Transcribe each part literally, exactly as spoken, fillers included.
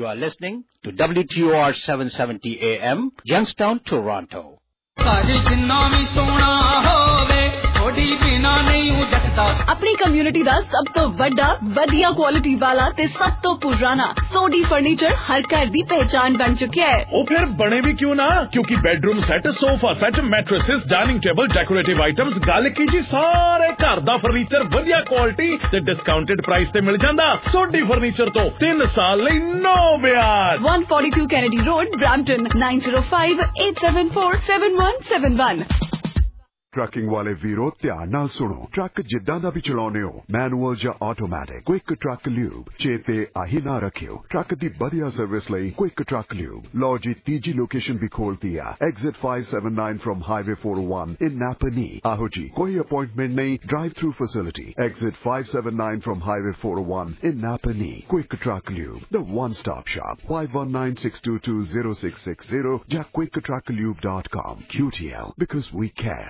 You are listening to W T O R seven seventy A M, Youngstown, Toronto. अपनी community दा सब तो बड़ा वधिया क्वालिटी वाला ते सब तो पुराना सोडी फर्नीचर हर घर दी पहचान बन चुका है। ओ फिर बने भी क्यों ना, क्योंकि bedroom set, sofa set, mattresses, dining table, decorative items, गल की जी सारे घर दा फर्नीचर वधिया क्वालिटी ते डिस्काउंटेड प्राइस ते मिल जांदा। सोडी फर्नीचर तो तीन साल लई नो ब्याज। one forty-two Kennedy Road, Brampton, nine zero five eight seven four seven one seven one। Trucking वाले वीरो ध्यान नाल सुनो, ट्रक जिद्दां दा भी चलाउने हो, मैनुअल या ऑटोमैटिक, क्विक ट्रक ल्यूब चेते आही ना रखियो। ट्रक दी बढ़िया सर्विस लई क्विक ट्रक ल्यूब। लो जी तीजी लोकेशन भी खोल दिया, exit five seventy-nine from highway four oh one in Napanee. आहो जी, कोई अपॉइंटमेंट नहीं, drive through facility, exit five seventy-nine from highway four oh one in Napanee. Quick truck lube, the one stop shop, five one nine six two two zero six six zero या quick truck lube dot com। Q T L, because we care।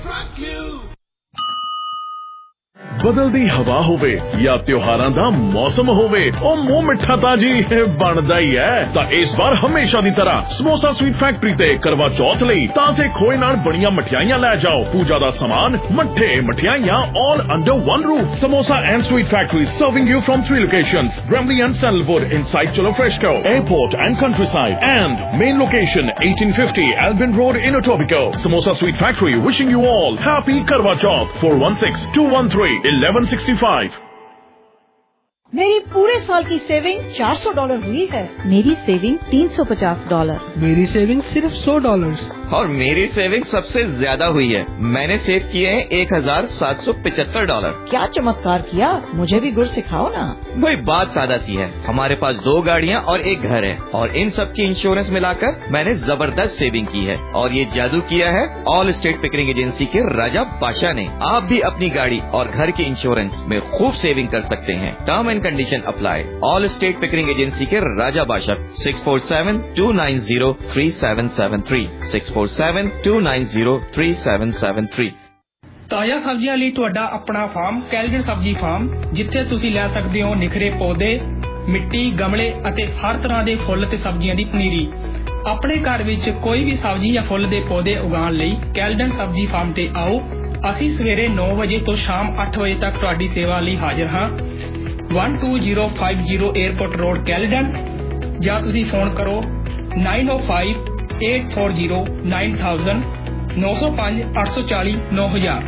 बदलदी हवा होवे या त्योहारां दा मौसम होवे, ओ मुंह मिठा ताजी बनदा ही है। तां इस बार हमेशा दी तरह समोसा स्वीट फैक्ट्री ते करवा चौथ लई ताजे खोए नाल बणियां मठियाइयां लै जाओ। पूजा दा सामान, मट्ठे, मठियाइयां all under one roof। Samosa and Sweet Factory serving you from three locations: Bramley and Sandalwood inside Cholo Fresco, Airport and Countryside, and main location eighteen fifty Albin Road in Etobicoke. Samosa Sweet Factory wishing you all happy Karwa Chauth। four one six two one three eleven sixty-five। मेरी पूरे साल की saving चार सौ dollar हुई है। मेरी saving तीन सौ पचास डॉलर। मेरी सेविंग सिर्फ सौ डॉलर। और मेरी सेविंग सबसे ज्यादा हुई है, मैंने सेव किए हैं एक हजार सात सौ पिछहत्तर डॉलर। क्या चमत्कार किया, मुझे भी गुर सिखाओ ना। वही बात सादा सी है, हमारे पास दो गाड़ियाँ और एक घर है, और इन सब की इंश्योरेंस मिलाकर मैंने जबरदस्त सेविंग की है। और ये जादू किया है ऑल स्टेट पिकरिंग एजेंसी के राजा बादशाह ने। आप भी अपनी गाड़ी और घर के इंश्योरेंस में खूब सेविंग कर सकते हैं। Term and condition apply. Allstate Pickering agency के राजा बादशाह six four seven two nine zero three seven seven three six four seven two nine zero three seven seven three। ਤਾਜ਼ਾ ਸਬਜ਼ੀਆਂ ਲਈ ਤੁਹਾਡਾ ਆਪਣਾ ਫਾਰਮ ਕੈਲਗਨ ਸਬਜ਼ੀ ਫਾਰਮ, ਜਿੱਥੇ ਤੁਸੀਂ ਲੈ ਸਕਦੇ ਹੋ ਨਿਖਰੇ ਪੌਦੇ, ਮਿੱਟੀ, ਗਮਲੇ ਅਤੇ ਹਰ ਤਰ੍ਹਾਂ ਦੇ ਫੁੱਲ ਤੇ ਸਬਜ਼ੀਆਂ ਦੀ ਪਨੀਰੀ। ਆਪਣੇ ਘਰ ਵਿੱਚ ਕੋਈ ਵੀ ਸਬਜ਼ੀ ਜਾਂ ਫੁੱਲ ਦੇ ਪੌਦੇ ਉਗਾਉਣ ਲਈ ਕੈਲਗਨ ਸਬਜ਼ੀ ਫਾਰਮ ਤੇ ਆਓ। ਅਸੀਂ ਸਵੇਰੇ nine ਵਜੇ ਤੋਂ ਸ਼ਾਮ eight ਵਜੇ ਤੱਕ ਤੁਹਾਡੀ ਸੇਵਾ ਲਈ ਹਾਜ਼ਰ ਹਾਂ। one two zero five zero airport road ਕੈਲਗਨ, ਜਾਂ ਤੁਸੀਂ ਫੋਨ ਕਰੋ nine oh five eight four zero nine thousand nine oh five eight four zero nine thousand।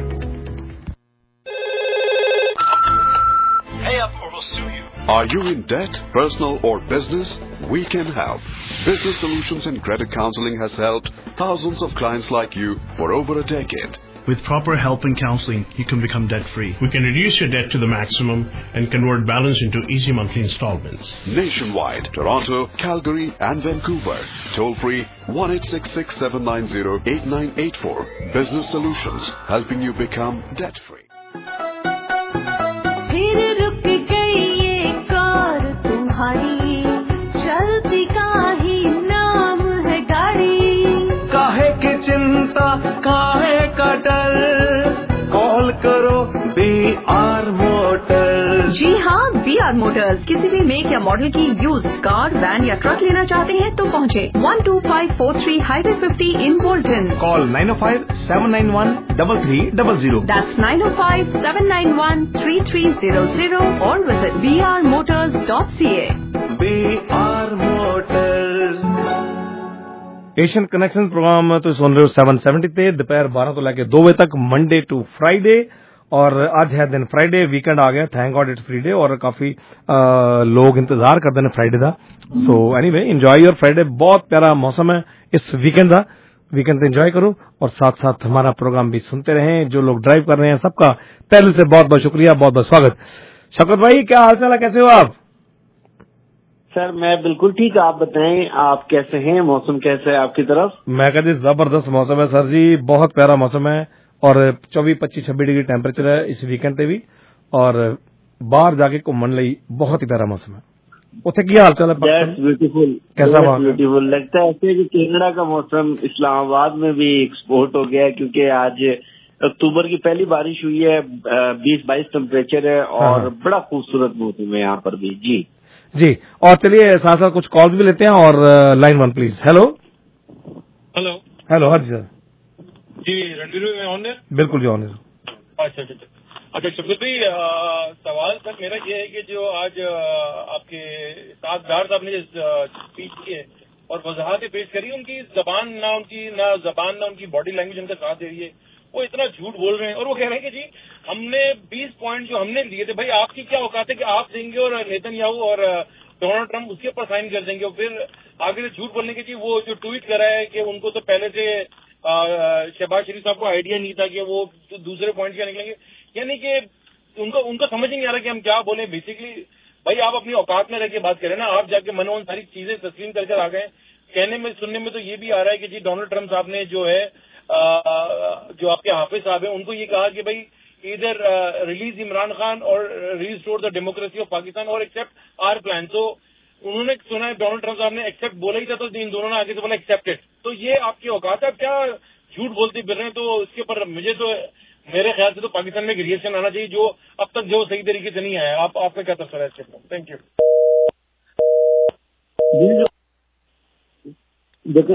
Pay up or we'll sue you. Are you in debt, personal or business? We can help. Business Solutions and Credit Counseling has helped thousands of clients like you for over a decade. With proper help and counseling, you can become debt-free. We can reduce your debt to the maximum and convert balance into easy monthly installments. Nationwide, Toronto, Calgary and Vancouver. Toll free one eight six six seven nine zero eight nine eight four. Business Solutions, helping you become debt-free. फिर रुक गई ये car तुम्हारी, चलती का ही नाम है गाड़ी। काहे की चिंता, काहे का डर, कॉल करो बी आर मोटर्स। जी हाँ, बी आर मोटर्स। किसी भी मेक या मॉडल की यूज्ड कार, वैन या ट्रक लेना चाहते हैं तो पहुँचे one two five four three Highway fifty in Bolton। Call nine oh five seven nine one three three zero zero। That's nine oh five seven nine one three three zero zero or visit b r motors dot c a। B R motors. Asian connection programme तो सुन रहे हो seven seventy ਤੇ दोपहर बारह ਤੋਂ ਲੈ ਕੇ two ਵਜੇ तक मंडे टू फ्राइडे, और आज है दिन फ्राइडे, वीकेंड आ गया, थैंक गॉड इट्स फ्राइडे, और काफी आ, लोग इंतजार करते हैं फ्राइडे का। So anyway enjoy your Friday. बहुत प्यारा मौसम है इस वीकेंड का, वीकेंड पे एंजॉय करो और साथ साथ हमारा प्रोग्राम भी सुनते रहें। जो लोग ड्राइव कर रहे हैं सबका पहले से बहुत बहुत शुक्रिया, बहुत बहुत स्वागत। शौकत भाई क्या हाल चाल है, कैसे हो आप? सर मैं बिल्कुल ठीक, आप बताएं आप कैसे हैं, मौसम कैसा है आपकी तरफ? मैं कहती जबरदस्त मौसम है सर जी, बहुत प्यारा मौसम है, और चौबीस पच्चीस छब्बीस डिग्री टेम्परेचर है इस वीकेंड पे भी, और बाहर जाके घूमने ਲਈ बहुत ही प्यारा मौसम है। उसे क्या हाल चाल है? ब्यूटीफुल, कैसा ब्यूटीफुल लगता है ऐसे कि कनाडा का मौसम इस्लामाबाद में भी एक्सपोर्ट हो गया है, क्योंकि आज अक्टूबर की पहली बारिश हुई है, बीस बाईस टेम्परेचर है और हाँ। बड़ा खूबसूरत मौसम है यहाँ पर भी। जी जी, और चलिए साथ साथ कुछ कॉल्स भी लेते हैं और line one please. Hello hello hello हाँ जी सर। जी रणवीर में ऑन है? बिल्कुल जी ऑन है। अच्छा अच्छा अच्छा शफीक भाई, सवाल सर मेरा ये है कि जो आज आ, आपके साथ डार साहब ने स्पीच की है और वजाहतें पेश करी, उनकी जबान ना उनकी ना जबान ना उनकी बॉडी लैंग्वेज उनका साथ दे रही है, वो इतना झूठ बोल रहे हैं। और वो कह रहे हैं कि जी हमने बीस पॉइंट जो हमने लिए थे, भाई आपकी क्या औकात है कि आप देंगे और नेतन्याहू और डोनाल्ड ट्रंप उसके ऊपर साइन कर देंगे, और फिर आगे से झूठ बोलने के जी वो जो ट्वीट करा है कि उनको तो पहले से शहबाज शरीफ साहब को आइडिया नहीं था कि वो दूसरे पॉइंट क्या निकलेंगे, यानी कि उनको उनको समझ ही नहीं आ रहा कि हम क्या बोले। बेसिकली भाई आप अपनी औकात में रह के बात करें ना, आप जाके मनोन सारी चीजें तस्लीम करके आ गए। कहने में सुनने में तो ये भी आ रहा है कि जी डोनाल्ड ट्रंप साहब ने जो है आ, जो आपके हाफिज साहब है उनको ये कहा कि भाई इधर रिलीज इमरान खान और restore the democracy of Pakistan और एक्सेप्ट आर प्लान। तो उन्होंने सुना है डोनाल्ड ट्रंप साहब ने एक्सेप्ट बोला ही था, तो इन दोनों ने आगे से बोला एक्सेप्टेड। तो ये आपकी औकात है, आप क्या झूठ बोलते फिर रहे हैं? तो इसके ऊपर मुझे तो मेरे ख्याल से तो पाकिस्तान में एक रिएक्शन आना चाहिए जो अब तक जो सही तरीके से नहीं आया। आप आपका क्या तस्वीर है इसके ऊपर? Thank you.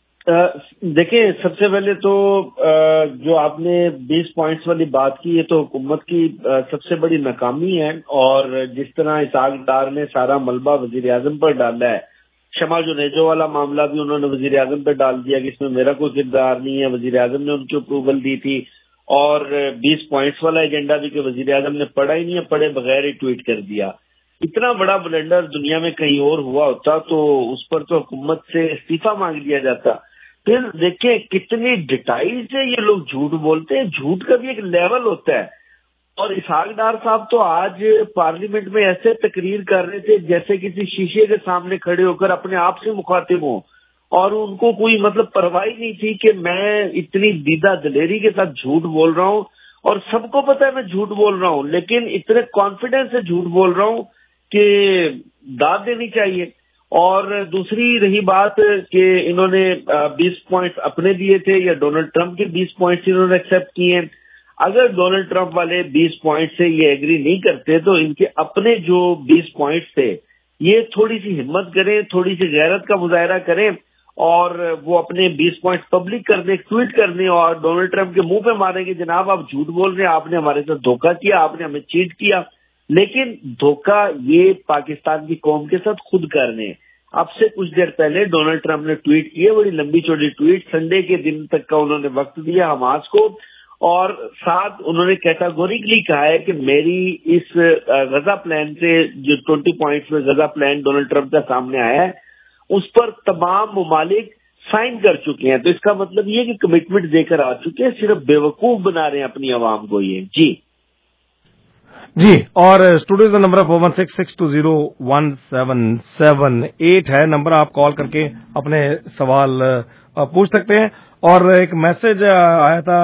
देखिए सबसे पहले तो जो आपने बीस पॉइंट्स वाली बात की, ये तो हुकूमत की सबसे बड़ी नाकामी है। और जिस तरह इसहाक डार ने सारा मलबा वजीर आजम पर डाला है, शमा जुनेजो वाला मामला भी उन्होंने वजीर आजम पर डाल दिया कि इसमें मेरा कोई किरदार नहीं है, वजीर आजम ने उनकी अप्रूवल दी थी। और बीस पॉइंट्स वाला एजेंडा भी कि वजीर आजम ने पढ़ा ही नहीं है, पढ़े बगैर ही ट्वीट कर दिया। इतना बड़ा ब्लेंडर दुनिया में कहीं और हुआ होता तो उस पर तो हुकूमत से इस्तीफा मांग लिया जाता। फिर देखिए कितनी डिटेल से ये लोग झूठ बोलते हैं, झूठ का भी एक लेवल होता है। और इसहाक डार साहब तो आज पार्लियामेंट में ऐसे तकरीर कर रहे थे जैसे किसी शीशे के सामने खड़े होकर अपने आप से मुखातिब हों, और उनको कोई मतलब परवाह नहीं थी कि मैं इतनी दीदा दलेरी के साथ झूठ बोल रहा हूँ और सबको पता है मैं झूठ बोल रहा हूँ, लेकिन इतने कॉन्फिडेंस से झूठ बोल रहा हूँ कि दाद देनी चाहिए। और दूसरी रही बात कि इन्होंने बीस पॉइंट्स अपने दिए थे या डोनाल्ड ट्रंप के बीस पॉइंट्स इन्होंने एक्सेप्ट किए। अगर डोनाल्ड ट्रंप वाले बीस पॉइंट से ये एग्री नहीं करते तो इनके अपने जो बीस पॉइंट्स थे ये थोड़ी सी हिम्मत करें, थोड़ी सी गैरत का मुजाहरा करें और वो अपने बीस पॉइंट पब्लिक कर दें, ट्वीट कर दें और डोनाल्ड ट्रंप के मुंह पे मारेंगे जनाब आप झूठ बोल रहे हैं, आपने हमारे साथ धोखा किया, आपने हमें चीट किया। लेकिन धोखा ये पाकिस्तान की कौम के साथ खुद कर रहे हैं। अब से कुछ देर पहले डोनाल्ड ट्रंप ने ट्वीट किए, बड़ी लंबी चौड़ी ट्वीट, संडे के दिन तक का उन्होंने वक्त दिया हमास को, और साथ उन्होंने कैटेगोरिकली कहा है कि मेरी इस गजा प्लान से जो ट्वेंटी पॉइंट्स में गजा प्लान डोनाल्ड ट्रंप का सामने आया है उस पर तमाम मुमालिक साइन कर चुके हैं। तो इसका मतलब ये कि कमिटमेंट देकर आ चुके हैं, सिर्फ बेवकूफ बना रहे हैं अपनी आवाम को ये। जी जी, और स्टूडियो का number four one six six two zero one seven seven eight है नंबर, आप कॉल करके अपने सवाल पूछ सकते हैं। और एक मैसेज आया था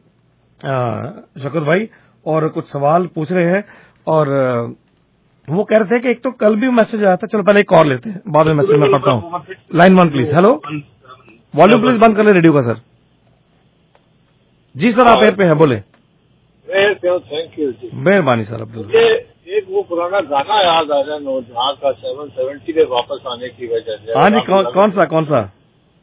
शकुर भाई और कुछ सवाल पूछ रहे हैं और वो कह रहे थे कि एक तो कल भी मैसेज आया था, चलो पहले एक कॉल लेते हैं बाद में मैसेज मैं पढ़ता हूँ। Line one please. Hello, volume please बंद कर ले रेडियो का सर। जी सर आप एयर पे हैं, बोले। थैंक यू जी, मेहरबानी सर। अब्दुल मुझे एक वो पुराना गाना याद आ रहा है नौजहां का, सेवन सेवेंटी के वापस आने की वजह से। हाँ जी, कौन, कौन सा कौन सा?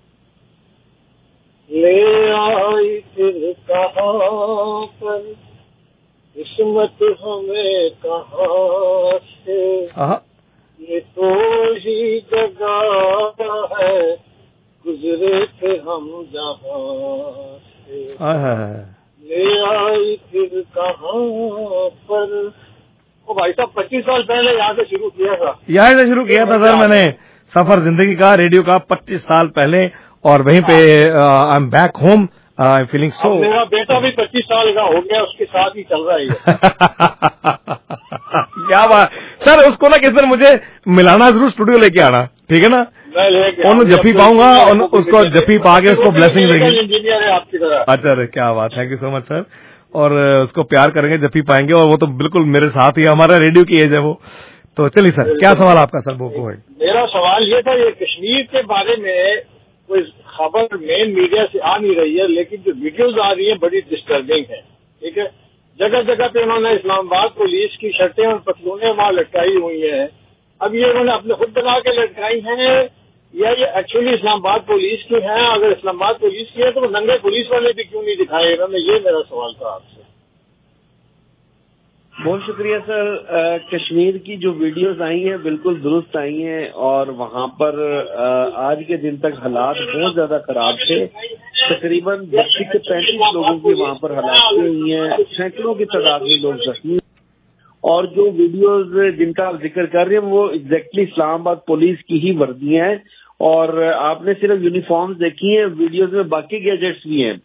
ले आई फिर कहाँ पर किस्मत हमें कहाँ से, ये तो ही जगह है गुजरे थे हम जहाँ से, ले आई फिर कहाँ पर। ओ भाई साहब पच्चीस साल पहले यहाँ से शुरू किया था, यहाँ से शुरू किया था सर मैंने सफर जिंदगी का रेडियो का पच्चीस साल पहले, और वहीं पे I am back home, I am feeling so. मेरा बेटा भी पच्चीस साल का हो गया, उसके साथ ही चल रहा है। क्या बात सर, उसको ना किस दिन मुझे मिलाना जरूर, स्टूडियो लेके आना, ठीक है ना? उन जफी पाऊंगा और उसको जफी पा के उसको ब्लेसिंग देंगे। इंजीनियर है आपकी तरह। अच्छा अरे क्या बात, thank you so much sir. और उसको प्यार करेंगे, जफी पाएंगे, और वो तो बिल्कुल मेरे साथ ही, हमारा रेडियो की एज है वो। तो चलिए सर, क्या सवाल आपका सर? वो है मेरा सवाल ये था, ये कश्मीर के बारे में कोई खबर मेन मीडिया से आ नहीं रही है, लेकिन जो वीडियोज आ रही है बड़ी डिस्टर्बिंग है। ठीक है, जगह जगह पे उन्होंने इस्लामाबाद पुलिस की शर्टें और पतलूनें वहां लटकाई हुई हैं, अब ये उन्होंने अपने खुद बना के लटकाई हैं या ये एक्चुअली इस्लामाबाद पुलिस की हैं? अगर इस्लामाबाद पुलिस की है तो वो नंगे पुलिस वाले भी क्यों नहीं दिखाए इन्होंने? ये मेरा सवाल था आपसे। बहुत शुक्रिया सर। आ, कश्मीर की जो वीडियोस आई हैं बिल्कुल दुरुस्त आई हैं और वहां पर आ, आज के दिन तक हालात बहुत ज्यादा खराब थे। तकरीबन बत्तीस से पैंतीस लोगों की वहां पर हलाकतें हुई हैं, सैकड़ों की तादाद में लोग जख्मी। और जो वीडियोस जिनका आप जिक्र कर रहे हैं वो एग्जैक्टली इस्लामाबाद पुलिस की ही वर्दियां हैं और आपने सिर्फ यूनिफॉर्म्स देखी हैं, वीडियोस में बाकी गैजेट्स भी हैं।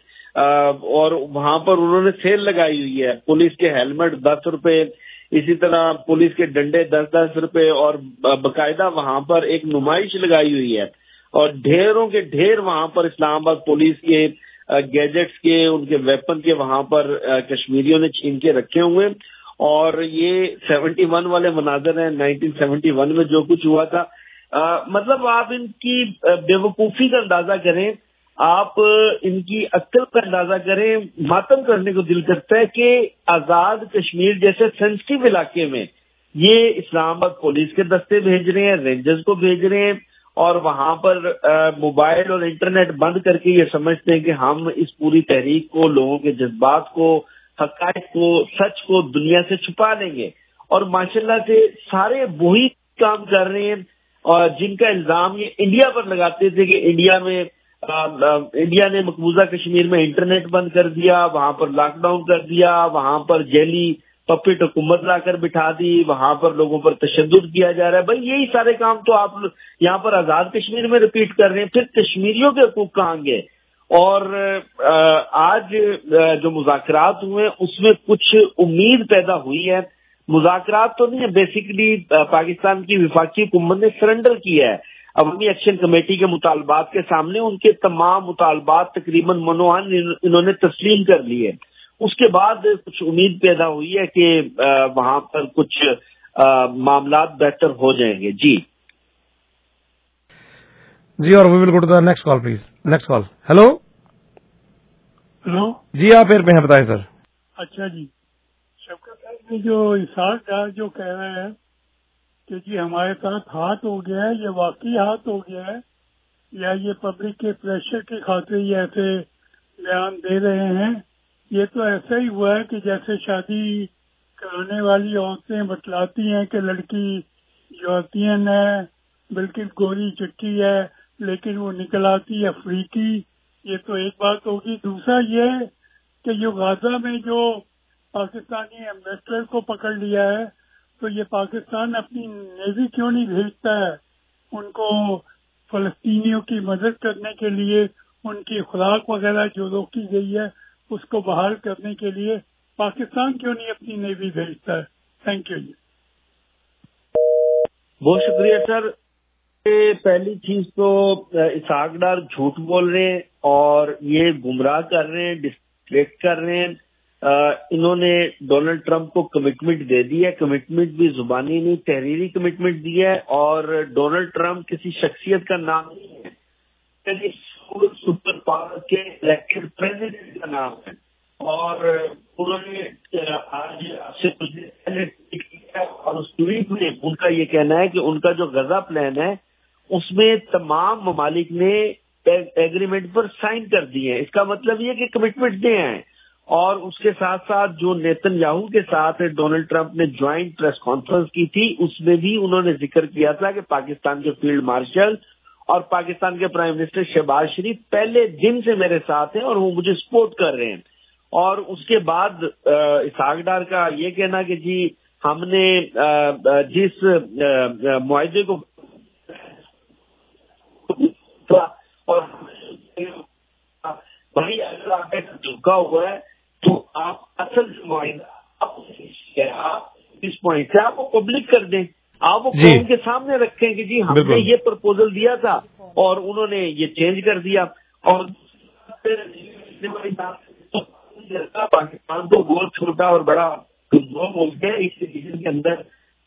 और वहां पर उन्होंने सेल लगाई हुई है, पुलिस के हेलमेट दस रुपए, इसी तरह पुलिस के डंडे दस दस रुपए और बकायदा वहां पर एक नुमाइश लगाई हुई है और ढेरों के ढेर वहां पर इस्लामाबाद पुलिस के गैजेट्स के, उनके वेपन के वहां पर कश्मीरियों ने छीन के रखे हुए। और ये इकहत्तर वाले मनाजर हैं, नाइनटीन सेवेंटी वन में जो कुछ हुआ था। आ, मतलब आप इनकी बेवकूफी का अंदाजा करें, आप इनकी अक्ल का अंदाजा करें। मातम करने को दिल करता है कि आजाद कश्मीर जैसे सेंसिटिव इलाके में ये इस्लामाबाद पुलिस के दस्ते भेज रहे हैं, रेंजर्स को भेज रहे हैं और वहां पर मोबाइल और इंटरनेट बंद करके ये समझते हैं कि हम इस पूरी तहरीक को, लोगों के जज्बात को, हकायक को, सच को दुनिया से छुपा लेंगे। और माशाल्लाह से सारे वही काम कर रहे हैं और जिनका इल्जाम ये इंडिया पर लगाते थे कि इंडिया में आ, आ, इंडिया ने मकबूजा कश्मीर में इंटरनेट बंद कर दिया, वहां पर लॉकडाउन कर दिया, वहां पर जेली पपेट हुकूमत लाकर बिठा दी, वहां पर लोगों पर तशद्दुद किया जा रहा है। भाई यही सारे काम तो आप यहाँ पर आजाद कश्मीर में रिपीट कर रहे हैं, फिर कश्मीरियों के हकूक कहाँ गए? और आज जो मुज़ाकरात हुए उसमें कुछ उम्मीद पैदा हुई है। मुज़ाकरात तो नहीं है, बेसिकली पाकिस्तान की विफाकी हुकूमत ने सरेंडर किया है अवामी एक्शन कमेटी के मुतालबात के सामने। उनके तमाम मुतालबात तकरीबन मनोहन इन्होंने तस्लीम कर लिए। उसके बाद कुछ उम्मीद पैदा हुई है कि वहां पर कुछ मामलात बेहतर हो जाएंगे। जी जी और we will go to the next call please. Next call. Hello hello जी, आप एयर पे हैं, बताएं सर। अच्छा जी, शौकत साहब जो इसाक डार जो कह रहे हैं कि जी हमारे साथ हाथ हो गया है, ये वाकई हाथ हो गया है या ये पब्लिक के प्रेशर के खातिर ये ऐसे बयान दे रहे हैं? ये तो ऐसा ही हुआ है कि जैसे शादी कराने वाली औरतें बतलाती हैं कि लड़की यूरोपियन है, बिल्कुल गोरी चिट्टी है, लेकिन वो निकल आती है अफ्रीकी। ये तो एक बात होगी। दूसरा ये कि जो गाजा में जो पाकिस्तानी एम्बेसडर को पकड़ लिया है, तो ये पाकिस्तान अपनी नेवी क्यों नहीं भेजता है उनको फलस्तीनियों की मदद करने के लिए? उनकी खुराक वगैरह जो रोकी गई है उसको बहाल करने के लिए पाकिस्तान क्यों नहीं अपनी नेवी भेजता है? थैंक यू जी। बहुत शुक्रिया सर। पहली चीज तो इसाक डार झूठ बोल रहे हैं और ये गुमराह कर रहे हैं, डिस्ट्रैक्ट कर रहे हैं। आ, इन्होंने डोनाल्ड ट्रंप को कमिटमेंट दे दी है, कमिटमेंट भी जुबानी नहीं तहरीरी कमिटमेंट दी है। और डोनाल्ड ट्रंप किसी शख्सियत का नाम नहीं है, सुपर पावर के इलेक्टेड प्रेसिडेंट का नाम है। और उन्होंने आज आपसे कुछ दिन पहले ट्वीट किया और उस ट्वीट में उनका ये कहना है कि उनका जो गजा प्लान है उसमें तमाम ममालिक ने एग्रीमेंट पर साइन कर दिए हैं। इसका मतलब ये कि कमिटमेंट दे हैं। और उसके साथ साथ जो नेतन्याहू के साथ डोनाल्ड ट्रंप ने ज्वाइंट प्रेस कॉन्फ्रेंस की थी उसमें भी उन्होंने जिक्र किया था कि पाकिस्तान के फील्ड मार्शल और पाकिस्तान के प्राइम मिनिस्टर शहबाज शरीफ पहले दिन से मेरे साथ हैं और वो मुझे सपोर्ट कर रहे हैं। और उसके बाद इसाक डार का ये कहना कि जी हमने जिस मुआहदे को और भाई अगर आप ऐसा झुका हुआ है तो आप असल मुआहदा आप इस पॉइंट से आप वो पब्लिक कर दें, आप वो कौम के सामने रखें कि जी हमने ये प्रपोजल दिया था और उन्होंने ये चेंज कर दिया। और पाकिस्तान तो बहुत छोटा और बड़ा दो मुल्क है, इस रीजन के अंदर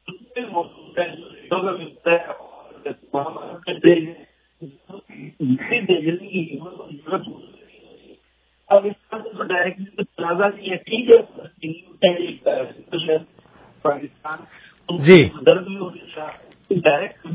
भेजने की जरूरत अब इस तो डायरेक्टली प्लाजा नहीं है, ठीक है पाकिस्तान जी दर्द में हो रहा डायरेक्ट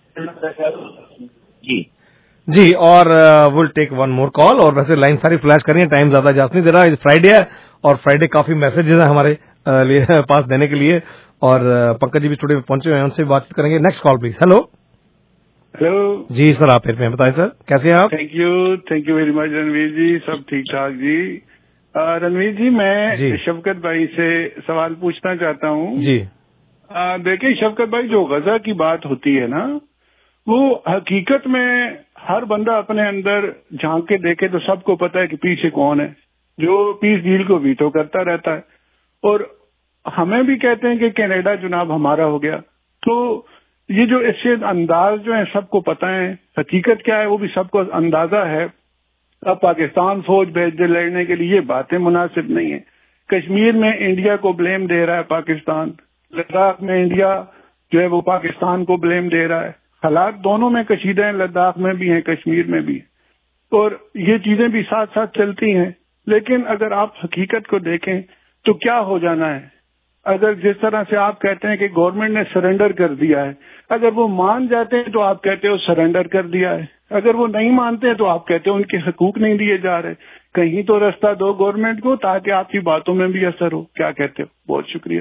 जी जी। और will take one more call. और वैसे लाइन सारी फ्लैश करिए, टाइम ज्यादा जास्त नहीं दे रहा, फ्राइडे है और फ्राइडे काफी मैसेजेस है हमारे लिए पास देने के लिए। और पंकज जी भी स्टूडियो में पहुंचे हुए हैं, उनसे बातचीत करेंगे। Next call please. Hello hello जी सर, आप फिर में बताएं सर, कैसे हैं आप? Thank you thank you very much Ranveer जी, सब ठीक ठाक जी। रणवीर जी, मैं जी। शफकत भाई से सवाल पूछना चाहता हूँ जी। देखिए शफकत भाई, जो गजा की बात होती है ना, वो हकीकत में हर बंदा अपने अंदर झांक के देखे तो सबको पता है कि पीछे कौन है जो पीस डील को वीटो करता रहता है। और हमें भी कहते हैं कि कनाडा चुनाव हमारा हो गया। तो ये जो ऐसे अंदाज जो है सबको पता है, हकीकत क्या है वो भी सबको अंदाजा है। अब पाकिस्तान फौज भेज दे लड़ने के लिए, ये बातें मुनासिब नहीं है। कश्मीर में इंडिया को ब्लेम दे रहा है पाकिस्तान, लद्दाख में इंडिया जो है वो पाकिस्तान को ब्लेम दे रहा है। हालात दोनों में कशीदा हैं, लद्दाख में भी हैं, कश्मीर में भी, और ये चीजें भी साथ साथ चलती हैं। लेकिन अगर आप हकीकत को देखें तो क्या हो जाना है, अगर जिस तरह से आप कहते हैं कि गवर्नमेंट ने सरेंडर कर दिया है, अगर वो मान जाते हैं तो आप कहते हो सरेंडर कर दिया है, अगर वो नहीं मानते हैं तो आप कहते हो उनके हकूक नहीं दिए जा रहे। कहीं तो रास्ता दो गवर्नमेंट को ताकि आपकी बातों में भी असर हो। क्या कहते हो? बहुत शुक्रिया।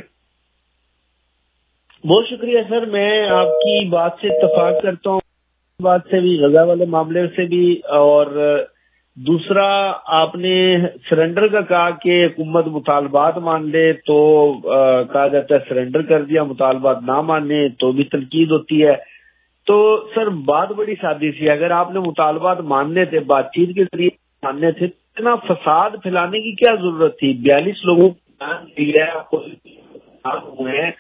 बहुत शुक्रिया सर, मैं आपकी बात से इत्तेफाक करता हूँ, बात से भी, गजा वाले मामले से भी। और दूसरा, आपने सरेंडर का कहा कि हुकूमत मुतालबात मान ले तो आ, कहा जाता है सरेंडर कर दिया, मुतालबात ना माने तो भी तनकीद होती है। तो सर बात बड़ी सादी सी है, अगर आपने मुतालबात मानने थे, बातचीत के जरिए मानने थे, इतना फसाद फैलाने की क्या जरूरत थी? बयालीस लोगों को जान दिया हुए हैं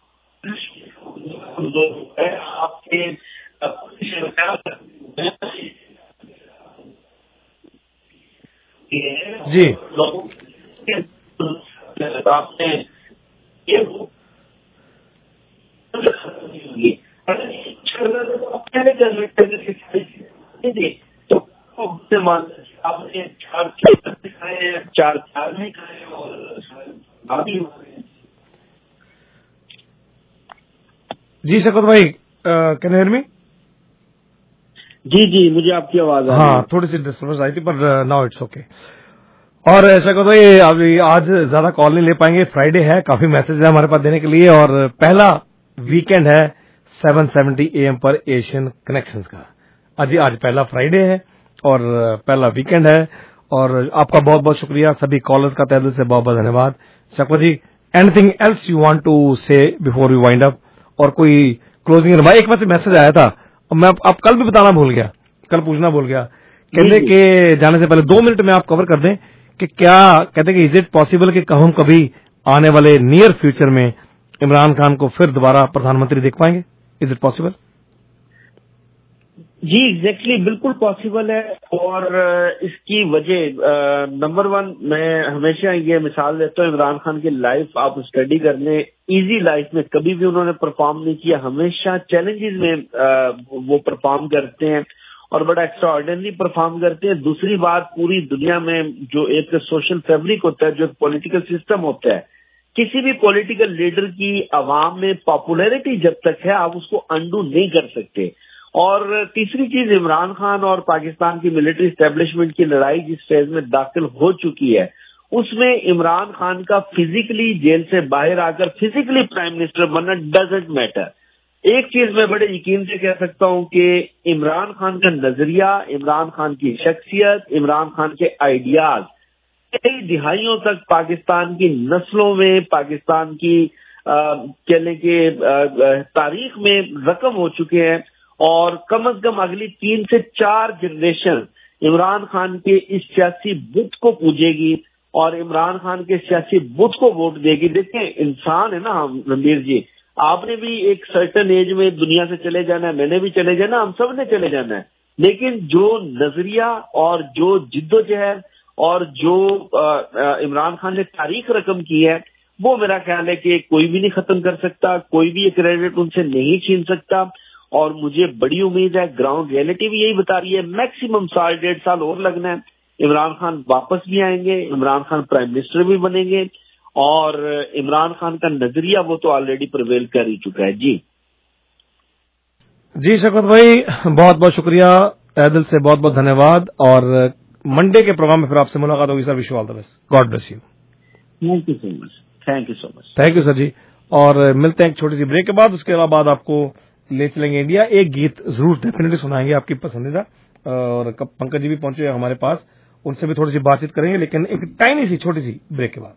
आपके जी आपने तो आपने चार चार चार नहीं खाए और जी शफकत भाई, कैन यू हियर मी? जी जी, मुझे आपकी आवाज आ रही है। हाँ, थोड़ी सी डिस्टर्बेंस आई थी पर नाउ इट्स ओके। और शफकत भाई, अभी आज ज्यादा कॉल नहीं ले पाएंगे, फ्राइडे है, काफी मैसेज है हमारे पास देने के लिए, और पहला वीकेंड है सात सौ सत्तर ए एम पर एशियन कनेक्शंस का। आज आज पहला फ्राइडे है और पहला वीकेंड है, और आपका बहुत बहुत शुक्रिया, सभी कॉलर्स का तहे दिल से बहुत बहुत धन्यवाद। शफकत जी, anything else you want to say before you wind up, और कोई क्लोजिंग रिमार्क? एक वैसे मैसेज आया था, मैं आप कल भी बताना भूल गया, कल पूछना भूल गया, कहते कि जाने से पहले दो मिनट में आप कवर कर दें कि क्या कहते कि इज इट पॉसिबल कि हम कभी आने वाले नियर फ्यूचर में इमरान खान को फिर दोबारा प्रधानमंत्री देख पाएंगे? Is it possible? जी एग्जैक्टली, बिल्कुल पॉसिबल है। और इसकी वजह नंबर वन, मैं हमेशा ये मिसाल देता हूँ, इमरान खान की लाइफ आप स्टडी कर लें, इजी लाइफ में कभी भी उन्होंने परफॉर्म नहीं किया, हमेशा चैलेंजेस में आ, वो परफॉर्म करते हैं और बड़ा एक्स्ट्राऑर्डिनरी परफॉर्म करते हैं। दूसरी बात, पूरी दुनिया में जो एक सोशल फैब्रिक होता है, जो पॉलिटिकल सिस्टम होता है, किसी भी पॉलिटिकल लीडर की आवाम में पॉपुलैरिटी जब तक है आप उसको अंडू नहीं कर सकते। और तीसरी चीज, इमरान खान और पाकिस्तान की मिलिट्री एस्टेब्लिशमेंट की लड़ाई जिस फेज में दाखिल हो चुकी है, उसमें इमरान खान का फिजिकली जेल से बाहर आकर फिजिकली प्राइम मिनिस्टर बनना डजंट मैटर। एक चीज मैं बड़े यकीन से कह सकता हूं कि इमरान खान का नजरिया, इमरान खान की शख्सियत, इमरान खान के आइडियाज कई दिहाइयों तक पाकिस्तान की नस्लों में, पाकिस्तान की कहने के तारीख में रकम हो चुके हैं, और कम अज कम अगली तीन से चार जनरेशन इमरान खान के इस सियासी बुत को पूजेगी और इमरान खान के सियासी बुत को वोट देगी। देखें, इंसान है ना रणबीर जी, आपने भी एक सर्टन एज में दुनिया से चले जाना है, मैंने भी चले जाना, हम सब ने चले जाना है, लेकिन जो नजरिया और जो जिद्दोजहद और जो इमरान खान ने तारीख रकम की है, वो मेरा ख्याल है कि कोई भी नहीं खत्म कर सकता, कोई भी ये क्रेडिट उनसे नहीं छीन सकता। और मुझे बड़ी उम्मीद है, ग्राउंड रियलिटी भी यही बता रही है, मैक्सिमम साल डेढ़ साल और लगना है, इमरान खान वापस भी आएंगे, इमरान खान प्राइम मिनिस्टर भी बनेंगे, और इमरान खान का नजरिया वो तो ऑलरेडी प्रिवेल कर ही चुका है। जी जी शौकत भाई, बहुत बहुत शुक्रिया, तहे दिल से बहुत बहुत धन्यवाद। और मंडे के प्रोग्राम में फिर आपसे मुलाकात होगी sir. Wish you all the best, God bless you. Thank you so much, thank you so much. Thank you sir ji. और मिलते हैं एक छोटी सी ब्रेक के बाद, उसके बाद आपको ले चलेंगे इंडिया। एक गीत जरूर डेफिनेटली सुनाएंगे आपकी पसंदीदा, और पंकज जी भी पहुंचे हमारे पास, उनसे भी थोड़ी सी बातचीत करेंगे, लेकिन एक टाइनी सी छोटी सी ब्रेक के बाद।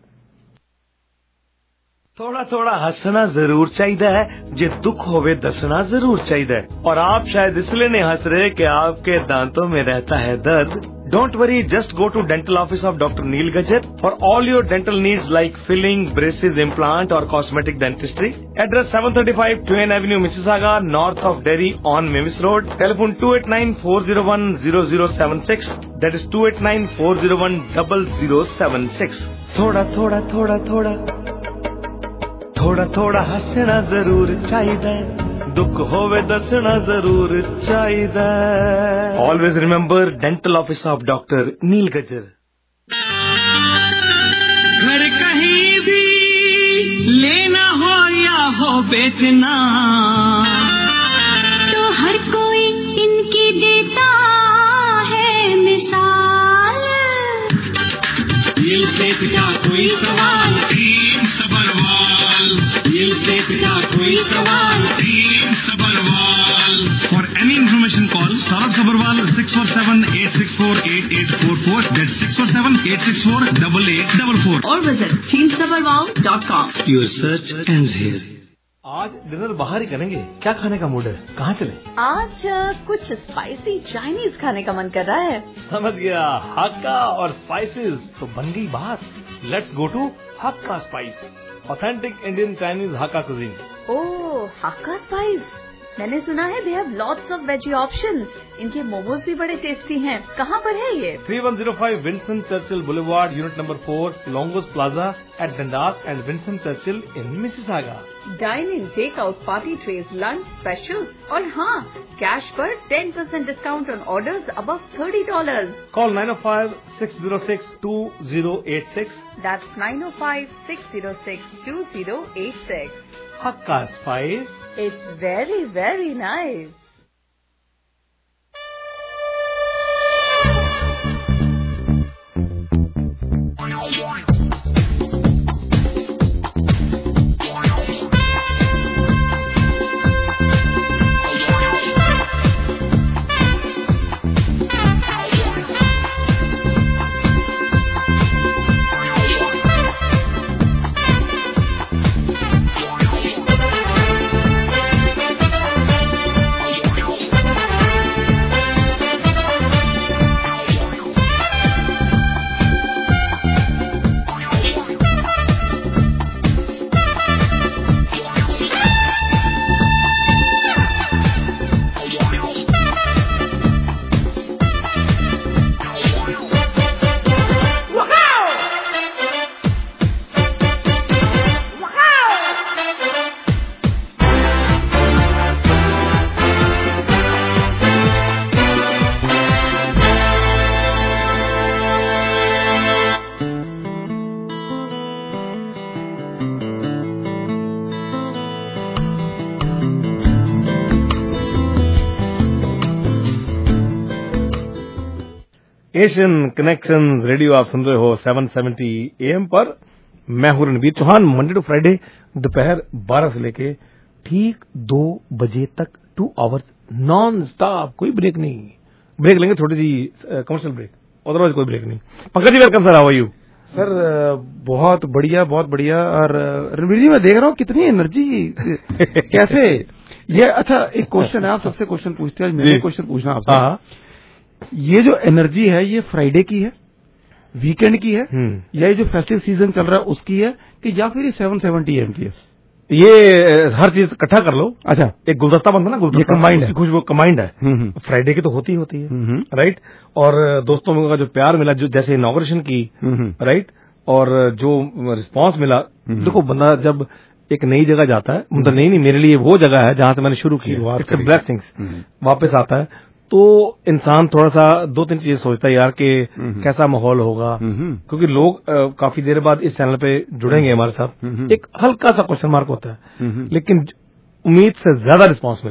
थोड़ा थोड़ा हंसना जरूर चाहिए है, जे दुख होवे दसना जरूर चाहिए है। और आप शायद इसलिए नहीं हंस रहे कि आपके दांतों में रहता है दर्द। Don't worry, just go to dental office of doctor Neil Gajar for all your dental needs like filling, braces, implant और cosmetic dentistry. Address seven thirty five Twain avenue, Mississauga, north of Derry on Mavis road. Telephone two eight nine four zero one zero zero seven six, that is two eight nine four zero one double zero seven six. थोड़ा थोड़ा थोड़ा थोड़ा थोड़ा थोड़ा हंसना जरूर चाहिए, दुख होवे दसना जरूर चाहिए। Always remember, dental office of doctor Neil Gajar. घर कहीं भी लेना हो या हो बेचना, तो हर कोई इनकी देता है मिसाल। दिल से पिता कोई सवाल, तीन सबरवाल। दिल से पिता कोई सवाल, तीन Sabharwal. For any information call Saurabh Sabharwal six four seven eight six four eight eight four four, that's six four seven eight six four eight eight four four, or visit team sabharwal dot com. Your search ends here. आज dinner बाहर ही करेंगे, क्या खाने का mood है, कहाँ चले? आज uh, कुछ स्पाइसी चाइनीज खाने का मन कर रहा है। समझ गया, हक्का और स्पाइसेस, तो बन गई बात। Let's go to Hakka Spice, authentic Indian Chinese Hakka cuisine. Oh, Hakka Spice, मैंने सुना है they have lots of veggie options. इनके मोमोज भी बड़े टेस्टी हैं। कहाँ पर है ये? Three one zero five Winston Churchill boulevard, unit number four, Longo's plaza at Dundas and Winston Churchill in Mississauga. Dining, take out, party trays, lunch specials, और हाँ, कैश पर ten percent discount on orders above thirty dollars. Call nine o five six zero six two zero eight six, that's nine o five six zero six two zero eight six. Hakka Spice, it's very very nice. Asian Connection radio आप सुन रहे हो seven seventy ए M पर। मैं हूं Ranveer Chauhan. Monday to Friday दोपहर बारह से लेके ठीक दो बजे तक, टू आवर्स नॉन स्टॉप, कोई ब्रेक नहीं। ब्रेक लेंगे थोड़ी सी कमर्शियल ब्रेक, अदरवाइज कोई ब्रेक नहीं। Pankaj ji, welcome sir, how are you? Sir बहुत बढ़िया, बहुत बढ़िया। और रणवीर जी, मैं देख रहा हूँ कितनी एनर्जी, कैसे ये। अच्छा, एक क्वेश्चन है, आप सबसे क्वेश्चन पूछते हैं, मेरे क्वेश्चन पूछना आपसे। ये जो एनर्जी है, ये फ्राइडे की है, वीकेंड की है, या ये जो फेस्टिव सीजन चल रहा है उसकी है, कि या फिर ये सेवन सेवेंटी एम की है? ये हर चीज इकट्ठा कर लो। अच्छा, एक गुलदस्ता बनता ना, गुलदस्ता, ये कंबाइंड है, खुशबू कंबाइंड है। फ्राइडे की तो होती ही होती है, राइट। और दोस्तों का जो प्यार मिला, जो जैसे इनॉग्रेशन की, राइट, और जो रिस्पांस मिला, देखो बंदा जब एक नई जगह जाता है, मतलब नहीं नहीं मेरे लिए वो जगह है जहां से मैंने शुरू की, इट्स अ ब्लेसिंग्स, वापस आता है तो इंसान थोड़ा सा दो तीन चीजें सोचता है यार कि कैसा माहौल होगा, क्योंकि लोग आ, काफी देर बाद इस चैनल पे जुड़ेंगे हमारे साथ। एक हल्का सा क्वेश्चन मार्क होता है, लेकिन उम्मीद से ज्यादा रिस्पांस मिला है।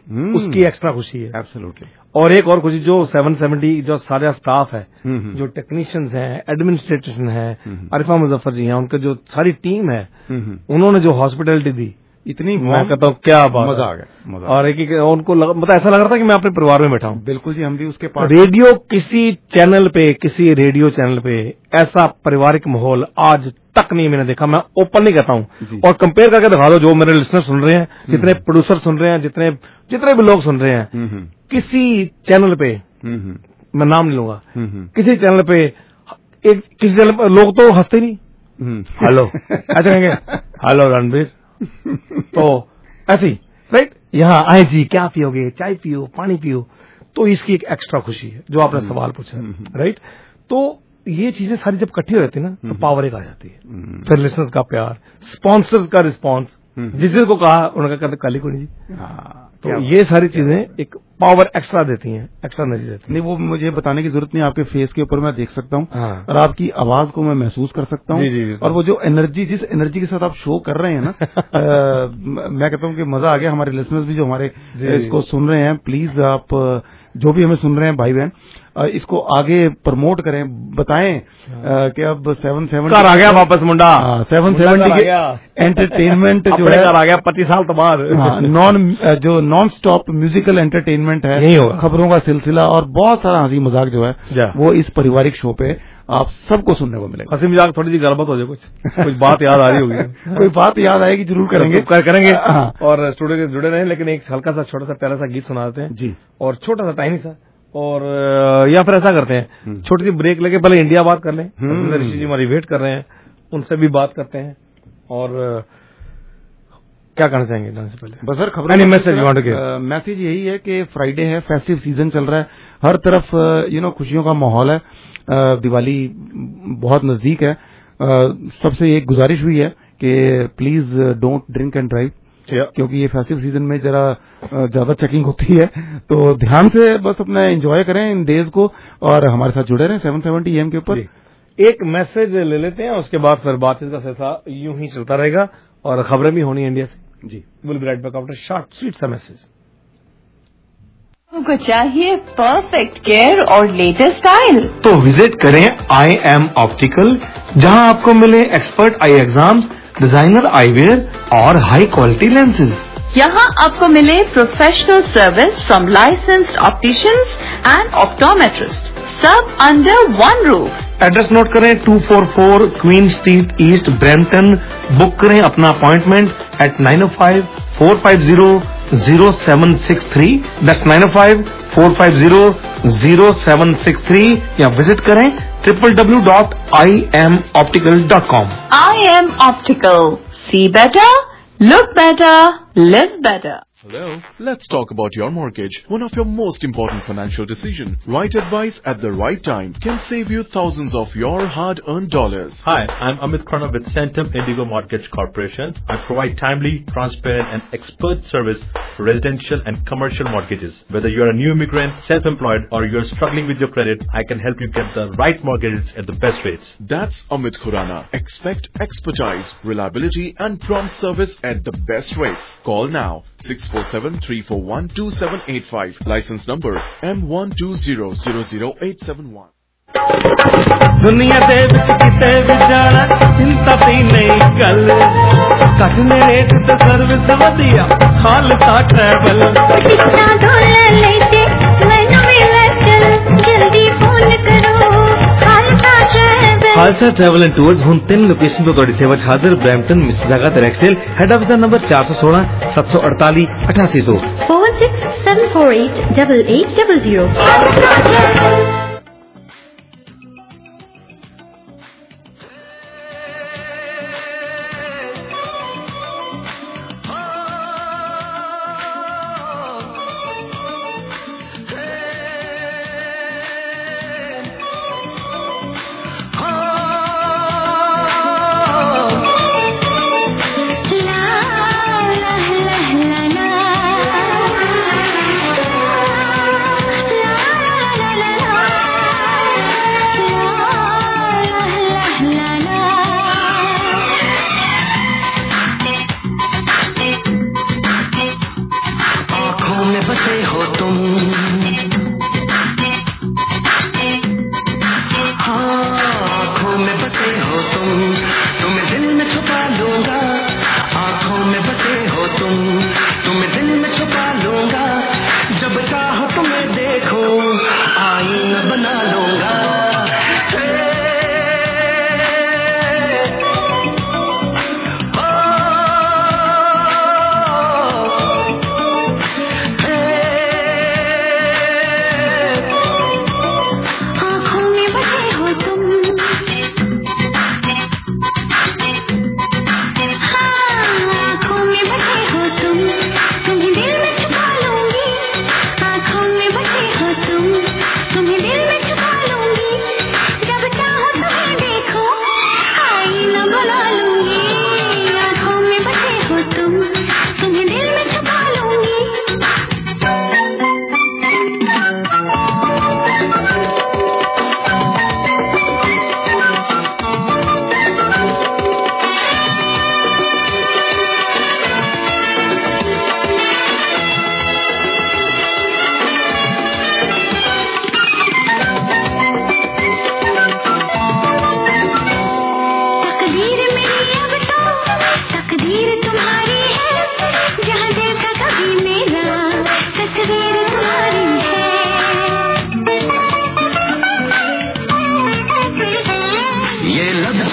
उसकी एक्स्ट्रा खुशी है। एब्सोल्युटली। और एक और खुशी जो सेवन सेवेंटी जो सारा स्टाफ है, जो टेक्नीशियंस हैं, एडमिनिस्ट्रेशन है, अरिफा मुजफ्फर जी हैं, उनका जो सारी टीम है, उन्होंने जो हॉस्पिटैलिटी दी, इतनी मैं कहता हूँ क्या बात, मजा आ गया। और एक एक उनको मतलब ऐसा लग रहा था कि मैं अपने परिवार में बैठा हूँ। बिल्कुल जी, हम भी उसके पास। रेडियो किसी चैनल पे किसी रेडियो चैनल पे ऐसा पारिवारिक माहौल आज तक नहीं मैंने देखा। मैं ओपनली कहता हूँ, और कंपेयर करके दिखा दो, जो मेरे लिसनर सुन रहे हैं, जितने प्रोड्यूसर सुन रहे हैं, जितने जितने भी लोग सुन रहे हैं, किसी चैनल पे, मैं नाम नहीं लूंगा, किसी चैनल पे एक किसी चैनल पे लोग तो हंसते नहीं, हेलो ऐसे कहेंगे, हेलो रणबीर, तो ऐसी राइट, यहाँ आए जी क्या पियोगे, चाय पियो, पानी पियो, तो इसकी एक एक्स्ट्रा खुशी है जो आपने सवाल पूछा, राइट। तो ये चीजें सारी जब इकट्ठी हो जाती है ना, तो पावर एक आ जाती है। फिर लिसनर्स का प्यार, स्पॉन्सर्स का रिस्पॉन्स, जिस जिसको कहा उन्होंने कहा कल ही को नहीं, तो ये सारी चीजें एक पावर एक्स्ट्रा देती हैं, एक्स्ट्रा एनर्जी देती हैं। नहीं, वो मुझे बताने की जरूरत नहीं, आपके फेस के ऊपर मैं देख सकता हूँ, और आपकी आवाज को मैं महसूस कर सकता हूँ, और वो जो एनर्जी, जिस एनर्जी के साथ आप शो कर रहे हैं ना, आ, मैं कहता हूँ कि मजा आ गया। हमारे लिसनर्स भी जो हमारे इसको सुन रहे हैं, प्लीज आप जो भी हमें सुन रहे हैं भाई बहन, इसको आगे प्रमोट करें, बताएं कि अब सेवन सेवेंटी आ गया वापस मुंडा, सेवन सेवेंटी के एंटरटेनमेंट जो है आ गया पच्चीस साल तो बाद, नॉन जो नॉन स्टॉप म्यूजिकल एंटरटेनमेंट है, खबरों का सिलसिला और बहुत सारा हंसी मजाक जो है वो इस पारिवारिक शो पे आप सबको सुनने को मिलेगा। हंसी मजाक थोड़ी सी गड़बड़ हो जाए, कुछ कुछ बात याद आ रही होगी कोई बात याद आएगी जरूर करेंगे कर, करेंगे और स्टूडियो के जुड़े रहें। लेकिन एक हल्का सा छोटा सा प्यारा सा गीत सुनाते हैं जी, और छोटा सा टाइनी सा, और या फिर ऐसा करते हैं छोटी सी ब्रेक लेके पहले इंडिया बात कर लें, ऋषि जी हमारी वेट कर रहे हैं, उनसे भी बात करते हैं। और क्या कहना चाहेंगे जाने से पहले? बस सर खबर मैसेज मैसेज यही है कि फ्राइडे है, फेस्टिव सीजन चल रहा है, हर तरफ यू नो खुशियों का माहौल है, दिवाली बहुत नजदीक है। सबसे एक गुजारिश हुई है कि please don't drink and drive, क्योंकि ये फेस्टिव सीजन में जरा ज्यादा चेकिंग होती है, तो ध्यान से बस अपना एंजॉय करें इन डेज को, और हमारे साथ जुड़े रहें सेवन सेवेंटी एम के ऊपर। एक मैसेज ले लेते हैं, उसके बाद फिर बातचीत का सिलसिला यूं ही चलता रहेगा और खबरें भी होनी इंडिया से जी। Will be right back after short sweet सा मैसेज। को चाहिए परफेक्ट केयर और लेटेस्ट स्टाइल, तो विजिट करें आई एम ऑप्टिकल, जहां आपको मिले expert eye exams, designer eyewear और हाई क्वालिटी लेंसेज। यहाँ आपको मिले professional service from licensed opticians and optometrist, सब under one roof. Address note करें, two four four Queen street east, Brampton. Book करें अपना appointment at nine o five four five zero zero seven six three, that's nine o five four five zero zero seven six three, या visit करें triple W dot I M Optical dot com. I M Optical, see better, look better, live better. Hello, let's talk about your mortgage. One of your most important financial decisions. Right advice at the right time can save you thousands of your hard-earned dollars. Hi, I'm Amit Khurana with Centum Indigo Mortgage Corporation. I provide timely, transparent and expert service for residential and commercial mortgages. Whether you're a new immigrant, self-employed or you're struggling with your credit, I can help you get the right mortgages at the best rates. That's Amit Khurana. Expect expertise, reliability and prompt service at the best rates. Call now. six four seven three four one two seven eight five. License number M one two zero zero zero eight seven one. दुनिया दे विच किते भी जाना चिंता दी नहीं गल, कटने rate ते service वधिया खालसा ट्रैवल। कितना डॉलर लेते मैनू मिले चल, जल्दी फोन करो Khalsa travel. Khalsa travel and tours हुण तीन लोकेशन पर तुहाडी सेवा च हाजिर, ब्रैम्पटन, मिसिसागा ते रैक्सडेल। हेड ऑफिस दा नंबर चार सौ सोलह सत्त सौ अड़तालीस अठासी सौ four six seven four eight double eight double zero.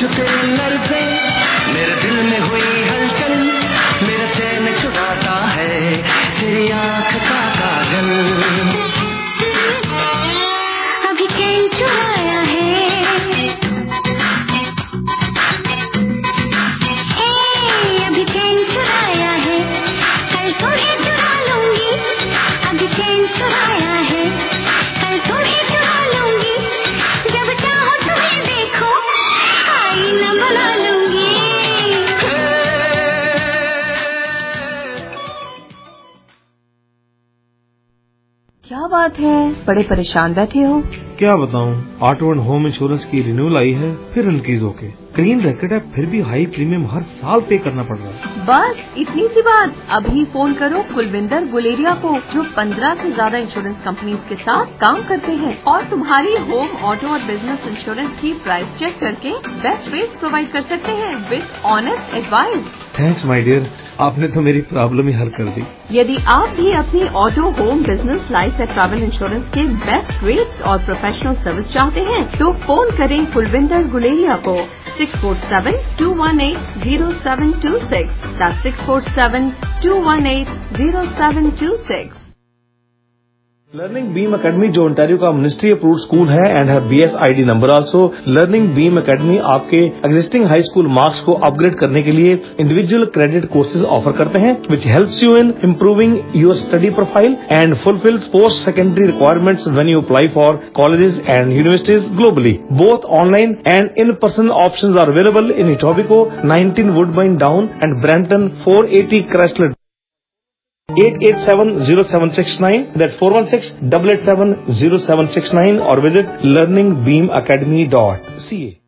जो तेरे लर्ज़े मेरे दिल में हुई हलचल, मेरा चैन चुराता है तेरी आँख का काजल। अभी चैन चुराया है, ए अभी चैन चुराया है, कल तुम्हें चुरा लूंगी। अभी चैन चुराया है, कल तुम्हें चुरा लूंगी। जब चाहो तुम्हें देखो आईना बना लूंगी। क्या बात है, बड़े परेशान बैठे हो? क्या बताऊं, ऑटो एंड होम इंश्योरेंस की रिन्यूअल आई है, फिर इंक्रीज होके क्लीन रैकेट है, फिर भी हाई प्रीमियम हर साल पे करना पड़ रहा है। बस इतनी सी बात, अभी फोन करो कुलविंदर गुलेरिया को, जो पंद्रह से ज्यादा इंश्योरेंस कंपनीज के साथ काम करते हैं और तुम्हारी होम, ऑटो और बिजनेस इंश्योरेंस की प्राइस चेक करके बेस्ट रेट्स प्रोवाइड कर सकते हैं with honest advice. Thanks my dear, आपने तो मेरी प्रॉब्लम ही हल कर दी। यदि आप भी अपनी ऑटो, होम, बिजनेस, लाइफ या ट्रैवल इंश्योरेंस के बेस्ट रेट्स और प्रोफेशनल सर्विस चाहते हैं तो फोन करें कुलविंदर गुलेरिया को six four seven two one eight zero seven two six, that's six four seven two one eight zero seven two six. Learning beam academy जो Ontario का ministry approved school है and है B S I D number also. Learning beam academy आपके existing high school marks को upgrade करने के लिए individual credit courses offer करते हैं which helps you in improving your study profile and fulfills post secondary requirements when you apply for colleges and universities globally. Both online and in person options are available in Etobicoke, nineteen Woodbine down and Brampton, four eighty Chrysler. Eight eight seven zero seven six nine, that's four one six eight eight seven zero seven six nine, or visit learning beam academy dot c a।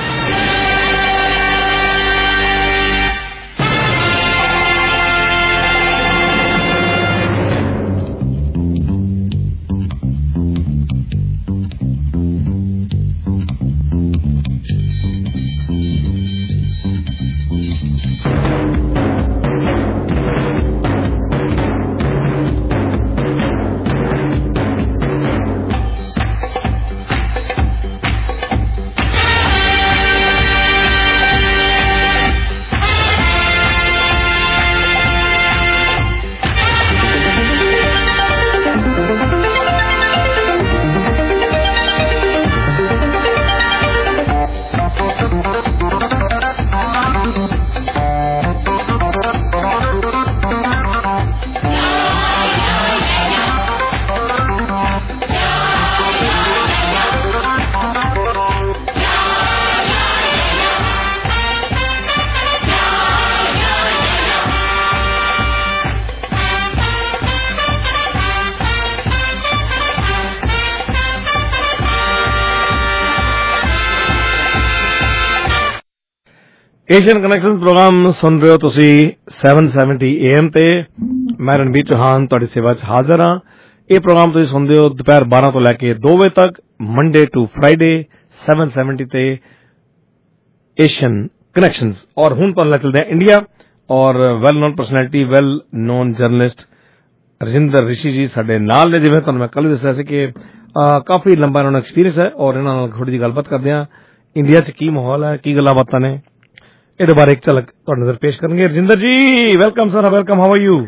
Asian Connection program सुन रहे हो तुसी seven seventy A M ते। मैं रणबीर चौहान तुहाडी सेवा च हाजिर हां। ਇਹ ਪ੍ਰੋਗਰਾਮ ਤੁਸੀਂ ਸੁਣਦੇ ਹੋ ਦੁਪਹਿਰ ਬਾਰਾਂ ਤੋਂ ਲੈ ਕੇ ਦੋ ਵਜੇ ਤੱਕ, Monday to Friday seven seventy ਤੇ ਏਸ਼ੀਅਨ ਕਨੈਕਸ਼ਨਸ। ਔਰ ਹੁਣ ਤੁਹਾਨੂੰ ਲੈ ਚਲਦੇ ਹਾਂ ਇੰਡੀਆ ਔਰ well known personality, well known journalist Rajinder Rishi ji ਸਾਡੇ ਨਾਲ ਨੇ। ਜਿਵੇਂ ਤੁਹਾਨੂੰ ਮੈਂ ਕੱਲ ਦੱਸਿਆ ਸੀ ਕਿ ਕਾਫੀ ਲੰਬਾ ਇਹਨਾਂ ਨੂੰ ਐਕਸਪੀਰੀਅੰਸ ਹੈ ਔਰ ਇਹਨਾਂ ਨਾਲ ਥੋੜੀ ਜਿਹੀ ਗੱਲਬਾਤ ਕਰਦੇ ਹਾਂ ਇੰਡੀਆ 'ਚ ਕੀ ਮਾਹੌਲ ਹੈ, ਕੀ ਗੱਲਾਂ ਬਾਤਾਂ ਨੇ, ਇਹਦੇ ਬਾਰੇ ਇੱਕ ਝਲਕ ਤੁਹਾਡੇ ਨਜ਼ਰ ਪੇਸ਼ ਕਰਨਗੇ। Rajinder ji welcome sir, welcome, how are you?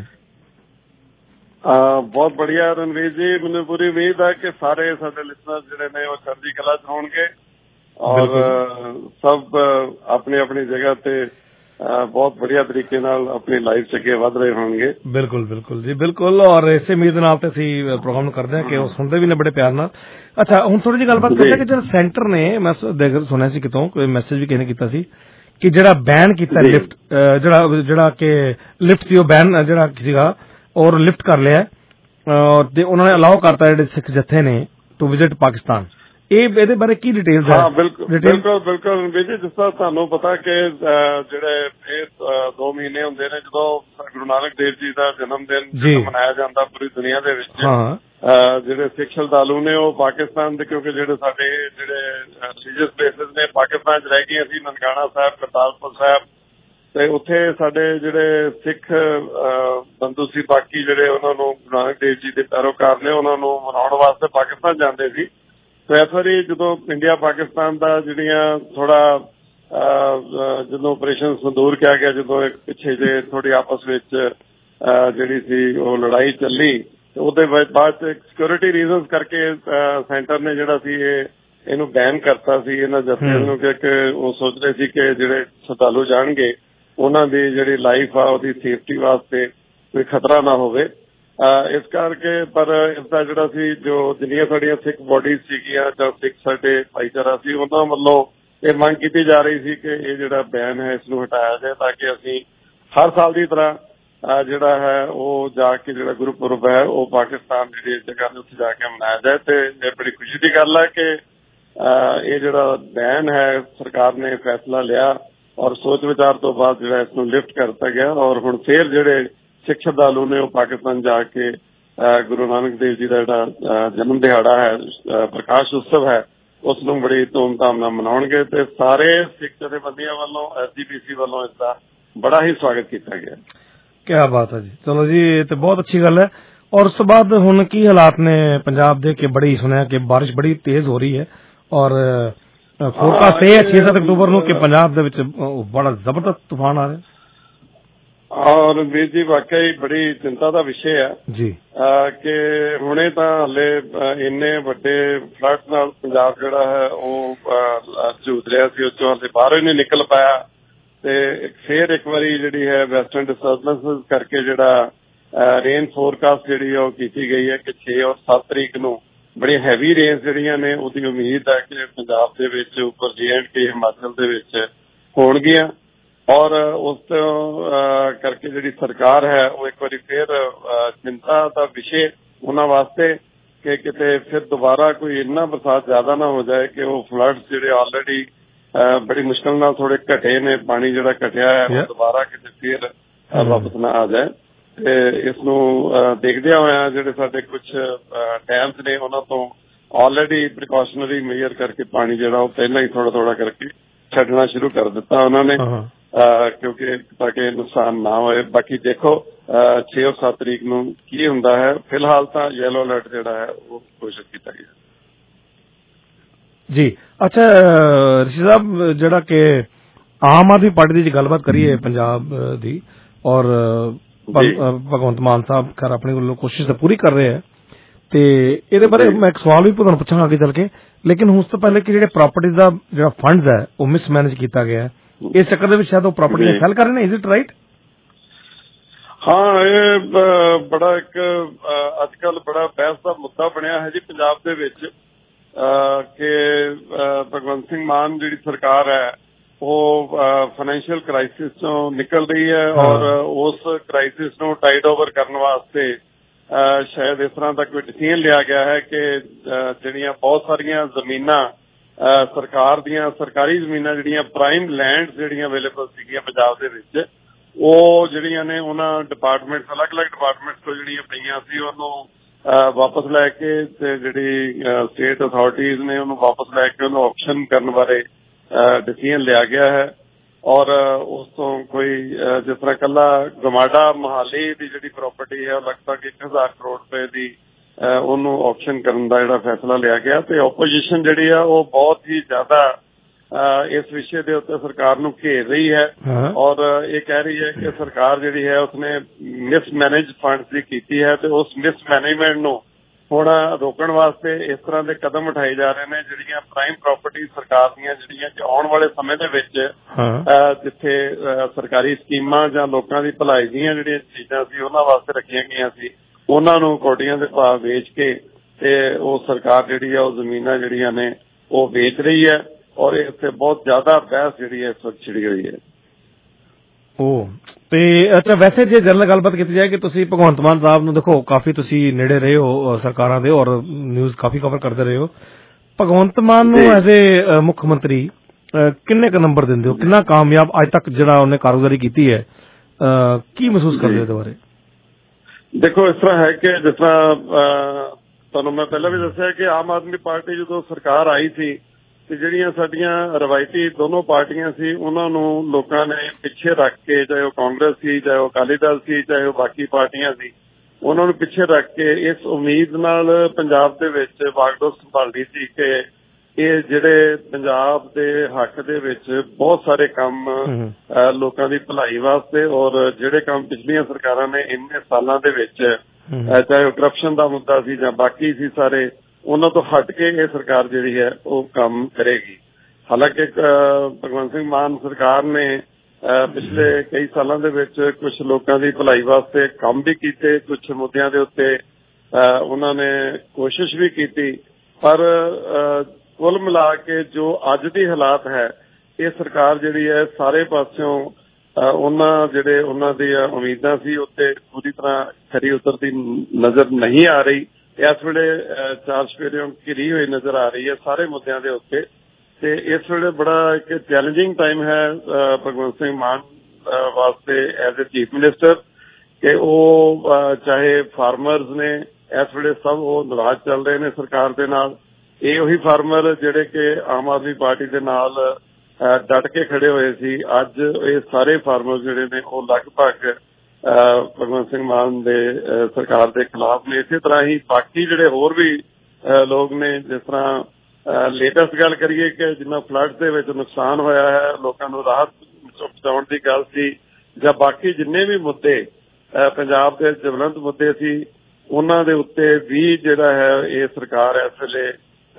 ਬਹੁਤ बढ़िया रणवीर जी, ਮੈਨੂੰ ਪੂਰੀ ਉਮੀਦ ਹੈ ਕਿ ਸਾਰੇ ਸਾਡੇ ਲਿਸਨਰਸ ਜਿਹੜੇ ਨੇ ਉਹ ਚੜ੍ਹਦੀ ਕਲਾ ਚ ਹੋਣਗੇ ਔਰ ਸਭ ਆਪਣੀ ਆਪਣੀ ਜਗ੍ਹਾ ਤੇ ਬਹੁਤ ਵਧੀਆ ਤਰੀਕੇ ਨਾਲ ਆਪਣੀ ਲਾਈਫ ਚ ਅੱਗੇ ਵਧ ਰਹੇ ਹੋਣਗੇ। ਬਿਲਕੁਲ ਬਿਲकुल ਜੀ, ਬਿਲकुल। ਔਰ ਇਸੇ ਉਮੀਦ ਨਾਲ ਤੇ ਅਸੀਂ ਪ੍ਰੋਗਰਾਮ ਨੂੰ ਕਰਦੇ ਹਾਂ ਕਿ ਉਹ ਸੁਣਦੇ ਵੀ ਨੇ ਬੜੇ ਪਿਆਰ ਨਾਲ। ਅੱਛਾ, ਹੁਣ ਥੋੜੀ ਜਿਹੀ ਗੱਲਬਾਤ ਕਰਦੇ ਕਿ ਜਿਹੜਾ ਸੈਂਟਰ ਨੇ, ਮੈਂ ਸੁਣਿਆ ਸੀ ਕਿਤੋਂ, ਕੋਈ ਮੈਸੇਜ ਵੀ ਕਿਸੇ ਨੇ ਕੀਤਾ ਸੀ ਕਿ ਜਿਹੜਾ ਬੈਨ ਕੀਤਾ ਲਿਫਟ, ਜਿਹੜਾ ਜਿਹੜਾ ਕਿ ਲਿਫਟ ਸੀ ਉਹ ਬੈਨ ਜਿਹੜਾ ਸੀਗਾ ਔਰ ਲਿਫਟ ਕਰ ਲਿਆ ਤੇ ਉਹਨਾਂ ਨੇ ਅਲਾਓ ਕਰਤਾ ਜਿਹੜੇ ਸਿੱਖ ਜਥੇ ਨੇ ਟੂ ਵਿਜ਼ਿਟ ਪਾਕਿਸਤਾਨ। ਇਹ ਇਹਦੇ ਬਾਰੇ ਕੀ ਡਿਟੇਲਸ ਹੈ? ਹਾਂ ਬਿਲਕੁਲ ਬਿਲਕੁਲ ਬਿਲਕੁਲ ਵੀ ਜੀ, ਜਿਸ ਤਰ੍ਹਾਂ ਤੁਹਾਨੂੰ ਪਤਾ ਕਿ ਜਿਹੜੇ ਇਹ ਦੋ ਮਹੀਨੇ ਹੁੰਦੇ ਨੇ ਜਦੋਂ ਗੁਰੂ ਨਾਨਕ ਦੇਵ ਜੀ ਦਾ ਜਨਮ ਦਿਨ ਮਨਾਇਆ ਜਾਂਦਾ ਪੂਰੀ ਦੁਨੀਆ ਦੇ ਵਿੱਚ, ਜਿਹੜੇ ਸਿੱਖ ਸ਼ਰਧਾਲੂ ਨੇ ਉਹ ਪਾਕਿਸਤਾਨ ਦੇ, ਕਿਉਂਕਿ ਜਿਹੜੇ ਸਾਡੇ ਜਿਹੜੇ ਰਿਲੀਜੀਅਸ ਪਲੇਸਿਸ ਨੇ ਪਾਕਿਸਤਾਨ ਚ ਰਹਿ ਗਏ, ਅਸੀਂ ਨਨਕਾਣਾ ਸਾਹਿਬ, ਕਰਤਾਰਪੁਰ ਸਾਹਿਬ, ਤੇ ਉੱਥੇ ਸਾਡੇ ਜਿਹੜੇ ਸਿੱਖ ਬੰਧੂ ਸੀ ਬਾਕੀ ਜਿਹੜੇ ਉਹਨਾਂ ਨੂੰ ਗੁਰੂ ਨਾਨਕ ਦੇਵ ਜੀ ਦੇ ਪੈਰੋਕਾਰ ਨੇ, ਉਹਨਾਂ ਨੂੰ ਮਨਾਉਣ ਵਾਸਤੇ ਪਾਕਿਸਤਾਨ ਜਾਂਦੇ ਸੀ। ਤੇ ਇਸ ਵਾਰੀ ਜਦੋਂ ਇੰਡੀਆ ਪਾਕਿਸਤਾਨ ਦਾ ਜਿਹੜੀਆਂ ਥੋੜਾ ਜਦੋਂ ਆਪਰੇਸ਼ਨ ਸੰਦੂਰ ਕਿਹਾ ਗਿਆ, ਜਦੋਂ ਇੱਕ ਪਿੱਛੇ ਜੇ ਥੋੜੀ ਆਪਸ ਵਿੱਚ ਜਿਹੜੀ ਸੀ ਉਹ ਲੜਾਈ ਚੱਲੀ, ਤੇ ਉਹਦੇ ਬਾਅਦ ਸਿਕਿਉਰਿਟੀ ਰੀਜ਼ਨਸ ਕਰਕੇ ਸੈਂਟਰ ਨੇ ਜਿਹੜਾ ਸੀ ਇਹ ਇਹਨੂੰ ਬੈਨ ਕਰਤਾ ਸੀ ਇਹਨਾਂ ਜਥਿਆਂ ਨੂੰ, ਕਿ ਉਹ ਸੋਚ ਰਹੇ ਸੀ ਕਿ ਜਿਹੜੇ ਸ਼ਰਧਾਲੂ ਜਾਣਗੇ ਉਹਨਾਂ ਦੀ ਜਿਹੜੀ ਲਾਈਫ ਆ ਉਹਦੀ ਸੇਫਟੀ ਵਾਸਤੇ ਕੋਈ ਖਤਰਾ ਨਾ ਹੋਵੇ। ਇਸ ਕਰਕੇ ਪਰ ਇਸਦਾ ਜਿਹੜਾ ਸੀ ਜੋ ਜਿੰਨੀਆਂ ਸਾਡੀਆਂ ਸਿੱਖ ਬੋਡੀਜ਼ ਸੀਗੀਆਂ ਜਾਂ ਸਿੱਖ ਸਾਡੇ ਭਾਈਚਾਰਾ ਸੀ, ਉਹਨਾਂ ਵੱਲੋਂ ਇਹ ਮੰਗ ਕੀਤੀ ਜਾ ਰਹੀ ਸੀ ਕਿ ਇਹ ਜਿਹੜਾ ਬੈਨ ਹੈ ਇਸ ਨੂੰ ਹਟਾਇਆ ਜਾਏ, ਤਾਂ ਕਿ ਅਸੀਂ ਹਰ ਸਾਲ ਦੀ ਤਰ੍ਹਾਂ ਜਿਹੜਾ ਹੈ ਉਹ ਜਾ ਕੇ ਜਿਹੜਾ ਗੁਰਪੁਰਬ ਹੈ ਉਹ ਪਾਕਿਸਤਾਨ ਜਿਹੜੀ ਜਗ੍ਹਾ ਨੇ ਉੱਥੇ ਜਾ ਕੇ ਮਨਾਇਆ ਜਾਏ। ਤੇ ਇਹ ਬੜੀ ਖੁਸ਼ੀ ਦੀ ਗੱਲ ਹੈ ਕਿ ਇਹ ਜਿਹੜਾ ਬੈਨ ਹੈ ਸਰਕਾਰ ਨੇ ਫੈਸਲਾ ਲਿਆ ਔਰ ਸੋਚ ਵਿਚਾਰ ਤੋਂ ਬਾਅਦ ਜਿਹੜਾ ਇਸ ਨੂੰ ਲਿਫਟ ਕਰਤਾ ਗਿਆ, ਔਰ ਹੁਣ ਫੇਰ ਜਿਹੜੇ ਸਿੱਖ ਸ਼ਰਧਾਲੂ ਨੇ ਉਹ ਪਾਕਿਸਤਾਨ ਜਾ ਕੇ ਗੁਰੂ ਨਾਨਕ ਦੇਵ ਜੀ ਦਾ ਜਿਹੜਾ ਜਨਮ ਦਿਹਾੜਾ ਹੈ, ਪ੍ਰਕਾਸ਼ ਉਤਸਵ ਹੈ, ਉਸ ਨੂੰ ਬੜੀ ਧੂਮਧਾਮ ਨਾਲ ਮਨਾਉਣਗੇ। ਤੇ ਸਾਰੇ ਸਿੱਖ ਜਥੇਬੰਦੀਆਂ ਵੱਲੋਂ ਐਸ ਜੀ ਪੀ ਸੀ ਵੱਲੋਂ ਇਸ ਦਾ ਬੜਾ ਹੀ ਸਵਾਗਤ ਕੀਤਾ ਗਿਆ। ਕਿਆ ਬਾਤ ਹੈ ਜੀ। ਚਲੋ ਜੀ, ਇਹ ਤੇ ਬਹੁਤ ਅੱਛੀ ਗੱਲ ਹੈ। ਔਰ ਉਸ ਤੋਂ ਬਾਅਦ ਹੁਣ ਕੀ ਹਾਲਾਤ ਨੇ ਪੰਜਾਬ ਦੇ? ਕਿ ਬੜੀ ਸੁਣਿਆ ਕਿ ਬਾਰਿਸ਼ ਬੜੀ ਤੇਜ਼ ਹੋ ਰਹੀ ਹੈ ਔਰ ਫੋਰਕਾਸਟ ਇਹ ਹੈ ਛੇ ਸੱਤ ਅਕਤੂਬਰ ਨੂੰ ਕਿ ਪੰਜਾਬ ਦੇ ਵਿੱਚ ਬੜਾ ਜ਼ਬਰਦਸਤ ਤੂਫਾਨ ਆ ਰਿਹਾ। ਔਰ ਵੀਰ ਜੀ ਵਾਕਈ ਬੜੀ ਚਿੰਤਾ ਦਾ ਵਿਸ਼ੇ ਹੈ ਜੀ ਕਿ ਹੁਣੇ ਤਾਂ ਹਲੇ ਇੰਨੇ ਵੱਡੇ ਫਲੱਡ ਨਾਲ ਪੰਜਾਬ ਜਿਹੜਾ ਹੈ ਉਹ ਜੂਝ ਰਿਹਾ ਸੀ, ਉਸ ਚੋਂ ਹਲੇ ਬਾਹਰੋਂ ਹੀ ਨਹੀਂ ਨਿਕਲ ਪਾਇਆ। ਤੇ ਫੇਰ ਇੱਕ ਵਾਰੀ ਜਿਹੜੀ ਹੈ ਵੈਸਟਰਨ ਡਿਸਟਰਬੈਂਸ ਕਰਕੇ ਜਿਹੜਾ ਰੇਨ ਫੋਰਕਾਸਟ ਜਿਹੜੀ ਉਹ ਕੀਤੀ ਗਈ ਹੈ ਕਿ ਛੇ ਔਰ ਸੱਤ ਤਰੀਕ ਨੂੰ ਬੜੀ ਹੈਵੀ ਰੇਨਸ ਜਿਹੜੀਆਂ ਨੇ ਉਹਦੀ ਉਮੀਦ ਹੈ ਕਿ ਪੰਜਾਬ ਦੇ ਵਿੱਚ ਉੱਪਰ ਜੇ ਐਂਡ ਕੇ ਹਿਮਾਚਲ ਦੇ ਵਿੱਚ ਹੋਣਗੀਆਂ। ਔਰ ਉਸ ਤੋਂ ਕਰਕੇ ਜਿਹੜੀ ਸਰਕਾਰ ਹੈ ਉਹ ਇੱਕ ਵਾਰੀ ਫੇਰ ਚਿੰਤਾ ਦਾ ਵਿਸ਼ੇ ਉਹਨਾਂ ਵਾਸਤੇ ਕਿ ਕਿਤੇ ਫਿਰ ਦੁਬਾਰਾ ਕੋਈ ਇੰਨਾ ਬਰਸਾਤ ਜ਼ਿਆਦਾ ਨਾ ਹੋ ਜਾਏ ਕਿ ਉਹ ਫਲੱਡਸ ਜਿਹੜੇ ਆਲਰੇਡੀ ਬੜੀ ਮੁਸ਼ਕਲ ਨਾਲ ਥੋੜੇ ਘਟੇ ਨੇ, ਪਾਣੀ ਜਿਹੜਾ ਘਟਿਆ ਹੈ ਉਹ ਦੁਬਾਰਾ ਕਿਤੇ ਫੇਰ ਵਾਪਸ ਨਾ ਆ ਜਾਏ। ਤੇ ਇਸ ਨੂੰ ਦੇਖਦਿਆਂ ਹੋਇਆ ਜਿਹੜੇ ਸਾਡੇ ਕੁਝ ਡੈਮਸ ਨੇ ਉਹਨਾਂ ਤੋਂ ਆਲਰੇਡੀ ਪ੍ਰੀਕਾਸ਼ਨਰੀ ਮੇਜਰ ਕਰਕੇ ਪਾਣੀ ਜਿਹੜਾ ਉਹ ਪਹਿਲਾਂ ਹੀ ਥੋੜਾ ਥੋੜਾ ਕਰਕੇ ਛੱਡਣਾ ਸ਼ੁਰੂ ਕਰ ਦਿੱਤਾ ਉਹਨਾਂ ਨੇ, ਕਿਉਂਕਿ ਤਾਂ ਕਿ ਨੁਕਸਾਨ ਨਾ ਹੋਏ। ਬਾਕੀ ਦੇਖੋ ਛੇ ਔਰ ਸੱਤ ਤਰੀਕ ਨੂੰ ਕੀ ਹੁੰਦਾ ਹੈ। ਫਿਲਹਾਲ ਤਾਂ ਯੈਲੋ ਅਲਰਟ ਜਿਹੜਾ ਹੈ ਉਹ ਘੋਸ਼ਿਤ ਕੀਤਾ ਗਿਆ ਜੀ। ਅੱਛਾ ਰਿਸ਼ੀ ਸਾਹਿਬ, ਜਿਹੜਾ ਕਿ ਆਮ ਆਦਮੀ ਪਾਰਟੀ ਦੀ ਜੇ ਗੱਲਬਾਤ ਕਰੀਏ ਪੰਜਾਬ ਦੀ, ਔਰ ਭਗਵੰਤ ਮਾਨ ਸਾਹਿਬ ਖੈਰ ਆਪਣੇ ਵੱਲੋਂ ਕੋਸ਼ਿਸ਼ ਤਾਂ ਪੂਰੀ ਕਰ ਰਹੇ ਹੈ, ਤੇ ਇਹਦੇ ਬਾਰੇ ਮੈਂ ਇੱਕ ਸਵਾਲ ਵੀ ਤੁਹਾਨੂੰ ਪੁੱਛਾਂਗਾ ਅੱਗੇ ਚੱਲ ਕੇ, ਲੇਕਿਨ ਉਸ ਤੋਂ ਪਹਿਲੇ ਕਿ ਜਿਹੜੇ ਪ੍ਰਾਪਰਟੀ ਦਾ ਜਿਹੜਾ ਫੰਡਸ ਹੈ ਉਹ ਮਿਸਮੈਨੇਜ ਕੀਤਾ ਗਿਆ ਹੈ, ਇਸ ਚੱਕਰ ਦੇ ਵਿੱਚ ਸ਼ਾਇਦ ਉਹ ਪ੍ਰਾਪਰਟੀਆਂ ਸੈਲ ਕਰ ਰਹੇ ਨੇ। Is it right? ਹਾਂ, ਇਹ ਬੜਾ ਇੱਕ ਅੱਜ ਕੱਲ ਬੜਾ ਬਹਿਸ ਦਾ ਮੁੱਦਾ ਬਣਿਆ ਹੈ ਜੀ ਪੰਜਾਬ ਦੇ ਵਿੱਚ ਕਿ ਭਗਵੰਤ ਸਿੰਘ ਮਾਨ ਜਿਹੜੀ ਸਰਕਾਰ ਹੈ ਉਹ ਫਾਈਨੈਂਸ਼ੀਅਲ ਕ੍ਰਾਈਸਿਸ ਤੋਂ ਨਿਕਲ ਰਹੀ ਹੈ, ਔਰ ਉਸ ਕ੍ਰਾਈਸਿਸ ਨੂੰ ਟਾਈਡ ਓਵਰ ਕਰਨ ਵਾਸਤੇ ਸ਼ਾਇਦ ਇਸ ਤਰ੍ਹਾਂ ਦਾ ਕੋਈ ਡਿਸੀਜਨ ਲਿਆ ਗਿਆ ਹੈ ਕਿ ਜਿਹੜੀਆਂ ਬਹੁਤ ਸਾਰੀਆਂ ਜ਼ਮੀਨਾਂ ਸਰਕਾਰ ਦੀਆਂ ਸਰਕਾਰੀ ਜ਼ਮੀਨਾਂ ਜਿਹੜੀਆਂ ਪ੍ਰਾਈਮ ਲੈਂਡ ਜਿਹੜੀਆਂ ਅਵੇਲੇਬਲ ਸੀਗੀਆਂ ਪੰਜਾਬ ਦੇ ਵਿੱਚ, ਉਹ ਜਿਹੜੀਆਂ ਨੇ ਉਹਨਾਂ ਡਿਪਾਰਟਮੈਂਟਸ ਅਲੱਗ-ਅਲੱਗ ਡਿਪਾਰਟਮੈਂਟਸ ਤੋਂ ਜਿਹੜੀਆਂ ਪਈਆਂ ਸੀ ਉਹਨੂੰ ਵਾਪਸ ਲੈ ਕੇ ਤੇ ਜਿਹੜੀ ਸਟੇਟ ਅਥਾਰਟੀਜ਼ ਨੇ ਉਹਨੂੰ ਵਾਪਸ ਲੈ ਕੇ ਉਹਨੂੰ ਆਕਸ਼ਨ ਕਰਨ ਬਾਰੇ ਡਿਸੀਜਨ ਲਿਆ ਗਿਆ ਹੈ। ਔਰ ਉਸ ਤੋਂ ਕੋਈ ਜਿਸ ਤਰ੍ਹਾਂ ਕੱਲਾ ਗਮਾਡਾ ਮੋਹਾਲੀ ਦੀ ਜਿਹੜੀ ਪ੍ਰਾਪਰਟੀ ਹੈ ਉਹ ਲਗਭਗ ਇੱਕ ਹਜ਼ਾਰ ਕਰੋੜ ਰੁਪਏ ਦੀ ਉਹਨੂੰ ਆਕਸ਼ਨ ਕਰਨ ਦਾ ਜਿਹੜਾ ਫੈਸਲਾ ਲਿਆ ਗਿਆ। ਤੇ ਓਪੋਜੀਸ਼ਨ ਜਿਹੜੀ ਆ ਉਹ ਬਹੁਤ ਹੀ ਜ਼ਿਆਦਾ ਇਸ ਵਿਸ਼ੇ ਦੇ ਉੱਤੇ ਸਰਕਾਰ ਨੂੰ ਘੇਰ ਰਹੀ ਹੈ, ਔਰ ਇਹ ਕਹਿ ਰਹੀ ਹੈ ਕਿ ਸਰਕਾਰ ਜਿਹੜੀ ਹੈ ਉਸਨੇ ਮਿਸਮੈਨੇਜ ਫੰਡਸ ਦੀ ਕੀਤੀ ਹੈ ਤੇ ਉਸ ਮਿਸਮੈਨੇਜਮੈਂਟ ਨੂੰ ਹੁਣ ਰੋਕਣ ਵਾਸਤੇ ਇਸ ਤਰ੍ਹਾਂ ਦੇ ਕਦਮ ਉਠਾਏ ਜਾ ਰਹੇ ਨੇ। ਜਿਹੜੀਆਂ ਪ੍ਰਾਈਮ ਪ੍ਰਾਪਰਟੀ ਸਰਕਾਰ ਦੀਆਂ ਜਿਹੜੀਆਂ ਕਿ ਆਉਣ ਵਾਲੇ ਸਮੇਂ ਦੇ ਵਿੱਚ ਜਿੱਥੇ ਸਰਕਾਰੀ ਸਕੀਮਾਂ ਜਾਂ ਲੋਕਾਂ ਦੀ ਭਲਾਈ ਦੀਆਂ ਜਿਹੜੀਆਂ ਚੀਜ਼ਾਂ ਸੀ ਉਹਨਾਂ ਵਾਸਤੇ ਰੱਖੀਆਂ ਗਈਆਂ ਸੀ, ਉਹਨਾਂ ਨੂੰ ਕੋਟੀਆਂ ਦੇ ਭਾਅ ਵੇਚ ਕੇ ਤੇ ਉਹ ਸਰਕਾਰ ਜਿਹੜੀ ਆ ਉਹ ਜ਼ਮੀਨਾਂ ਜਿਹੜੀਆਂ ਨੇ ਉਹ ਵੇਚ ਰਹੀ ਹੈ, ਔਰ ਇੱਥੇ ਬਹੁਤ ਜ਼ਿਆਦਾ ਬਹਿਸ ਜਿਹੜੀ ਹੈ ਇਸ ਵਕਤ ਛਿੜੀ ਹੋਈ ਹੈ। ਉਹ ਤੇ ਅੱਛਾ, ਵੈਸੇ ਜੇ ਜਨਰਲ ਗੱਲਬਾਤ ਕੀਤੀ ਜਾਏ ਕਿ ਤੁਸੀਂ ਭਗਵੰਤ ਮਾਨ ਸਾਹਿਬ ਨੂੰ ਦੇਖੋ, ਕਾਫੀ ਤੁਸੀਂ ਨੇੜੇ ਰਹੇ ਹੋ ਸਰਕਾਰਾਂ ਦੇ ਔਰ ਨਿਊਜ਼ ਕਾਫੀ ਕਵਰ ਕਰਦੇ ਰਹੇ ਹੋ, ਭਗਵੰਤ ਮਾਨ ਨੂੰ ਐਜ਼ ਏ ਮੁੱਖ ਮੰਤਰੀ ਕਿੰਨੇ ਕੁ ਨੰਬਰ ਦਿੰਦੇ ਹੋ? ਕਿੰਨਾ ਕਾਮਯਾਬ ਅੱਜ ਤੱਕ ਜਿਹੜਾ ਉਹਨੇ ਕਾਰਗੁਜ਼ਾਰੀ ਕੀਤੀ ਹੈ, ਕੀ ਮਹਿਸੂਸ ਕਰਦੇ ਹੋ ਇਹਦੇ ਬਾਰੇ? ਦੇਖੋ, ਇਸ ਤਰ੍ਹਾਂ ਹੈ ਕਿ ਜਿਸ ਤਰ੍ਹਾਂ ਤੁਹਾਨੂੰ ਮੈਂ ਪਹਿਲਾਂ ਵੀ ਦੱਸਿਆ ਕਿ ਆਮ ਆਦਮੀ ਪਾਰਟੀ ਜਦੋਂ ਸਰਕਾਰ ਆਈ ਸੀ ਤੇ ਜਿਹੜੀਆਂ ਸਾਡੀਆਂ ਰਵਾਇਤੀ ਦੋਨੋਂ ਪਾਰਟੀਆਂ ਸੀ ਉਹਨਾਂ ਨੂੰ ਲੋਕਾਂ ਨੇ ਪਿੱਛੇ ਰੱਖ ਕੇ, ਚਾਹੇ ਉਹ ਕਾਂਗਰਸ ਸੀ, ਚਾਹੇ ਉਹ ਅਕਾਲੀ ਦਲ ਸੀ, ਚਾਹੇ ਉਹ ਬਾਕੀ ਪਾਰਟੀਆਂ ਸੀ, ਉਹਨਾਂ ਨੂੰ ਪਿੱਛੇ ਰੱਖ ਕੇ ਇਸ ਉਮੀਦ ਨਾਲ ਪੰਜਾਬ ਦੇ ਵਿੱਚ ਵਾਗਡੋਰ ਸੰਭਾਲਦੀ ਸੀ ਕਿ ਇਹ ਜਿਹੜੇ ਪੰਜਾਬ ਦੇ ਹੱਕ ਦੇ ਵਿੱਚ ਬਹੁਤ ਸਾਰੇ ਕੰਮ ਲੋਕਾਂ ਦੀ ਭਲਾਈ ਵਾਸਤੇ ਔਰ ਜਿਹੜੇ ਕੰਮ ਪਿਛਲੀਆਂ ਸਰਕਾਰਾਂ ਨੇ ਇੰਨੇ ਸਾਲਾਂ ਦੇ ਵਿੱਚ ਚਾਹੇ ਉਹ ਕਰਪਸ਼ਨ ਦਾ ਮੁੱਦਾ ਸੀ ਜਾਂ ਬਾਕੀ ਸੀ ਸਾਰੇ, ਉਹਨਾਂ ਤੋਂ ਹਟ ਕੇ ਇਹ ਸਰਕਾਰ ਜਿਹੜੀ ਹੈ ਉਹ ਕੰਮ ਕਰੇਗੀ। ਹਾਲਾਂਕਿ ਭਗਵੰਤ ਸਿੰਘ ਮਾਨ ਸਰਕਾਰ ਨੇ ਪਿਛਲੇ ਕਈ ਸਾਲਾਂ ਦੇ ਵਿੱਚ ਕੁਝ ਲੋਕਾਂ ਦੀ ਭਲਾਈ ਵਾਸਤੇ ਕੰਮ ਵੀ ਕੀਤੇ, ਕੁਝ ਮੁੱਦਿਆਂ ਦੇ ਉੱਤੇ ਉਹਨਾਂ ਨੇ ਕੋਸ਼ਿਸ਼ ਵੀ ਕੀਤੀ, ਪਰ ਕੁੱਲ ਮਿਲਾ ਕੇ ਜੋ ਅੱਜ ਦੀ ਹਾਲਾਤ ਹੈ ਇਹ ਸਰਕਾਰ ਜਿਹੜੀ ਹੈ ਸਾਰੇ ਪਾਸਿਓਂ ਉਹਨਾਂ ਜਿਹੜੇ ਉਹਨਾਂ ਦੀਆਂ ਉਮੀਦਾਂ ਸੀ ਉੱਤੇ ਪੂਰੀ ਤਰ੍ਹਾਂ ਖਰੀ ਉਤਰਦੀ ਨਜ਼ਰ ਨਹੀਂ ਆ ਰਹੀ। ਇਸ ਵੇਲੇ ਚਾਰ ਚੁਫੇਰਿਓਂ ਘਿਰੀ ਹੋਈ ਨਜ਼ਰ ਆ ਰਹੀ ਹੈ ਸਾਰੇ ਮੁੱਦਿਆਂ ਦੇ ਉੱਤੇ, ਤੇ ਇਸ ਵੇਲੇ ਬੜਾ ਇੱਕ ਚੈਲੰਜਿੰਗ ਟਾਈਮ ਹੈ ਭਗਵੰਤ ਸਿੰਘ ਮਾਨ ਵਾਸਤੇ ਐਜ਼ ਏ ਚੀਫ ਮਿਨਿਸਟਰ ਕਿ ਉਹ ਚਾਹੇ ਫਾਰਮਰਜ਼ ਨੇ ਇਸ ਵੇਲੇ ਸਭ ਉਹ ਨਾਰਾਜ਼ ਚੱਲ ਰਹੇ ਨੇ ਸਰਕਾਰ ਦੇ ਨਾਲ। ਇਹ ਉਹੀ ਫਾਰਮਰ ਜਿਹੜੇ ਕਿ ਆਮ ਆਦਮੀ ਪਾਰਟੀ ਦੇ ਨਾਲ ਡਟ ਕੇ ਖੜੇ ਹੋਏ ਸੀ, ਅੱਜ ਇਹ ਸਾਰੇ ਫਾਰਮਰ ਜਿਹੜੇ ਨੇ ਉਹ ਲਗਭਗ ਭਗਵੰਤ ਸਿੰਘ ਮਾਨ ਦੇ ਸਰਕਾਰ ਦੇ ਖਿਲਾਫ ਨੇ। ਇਸੇ ਤਰ੍ਹਾਂ ਹੀ ਬਾਕੀ ਜਿਹੜੇ ਹੋਰ ਵੀ ਲੋਕ ਨੇ, ਜਿਸ ਤਰ੍ਹਾਂ ਲੇਟੈਸਟ ਗੱਲ ਕਰੀਏ ਕਿ ਜਿੰਨਾ ਫਲੱਡ ਦੇ ਵਿੱਚ ਨੁਕਸਾਨ ਹੋਇਆ ਹੈ, ਲੋਕਾਂ ਨੂੰ ਰਾਹਤ ਪਹੁੰਚਾਉਣ ਦੀ ਗੱਲ ਸੀ, ਜਾਂ ਬਾਕੀ ਜਿੰਨੇ ਵੀ ਮੁੱਦੇ ਪੰਜਾਬ ਦੇ ਜਵਲੰਤ ਮੁੱਦੇ ਸੀ ਉਹਨਾਂ ਦੇ ਉੱਤੇ ਵੀ ਜਿਹੜਾ ਹੈ ਇਹ ਸਰਕਾਰ ਇਸ ਵੇਲੇ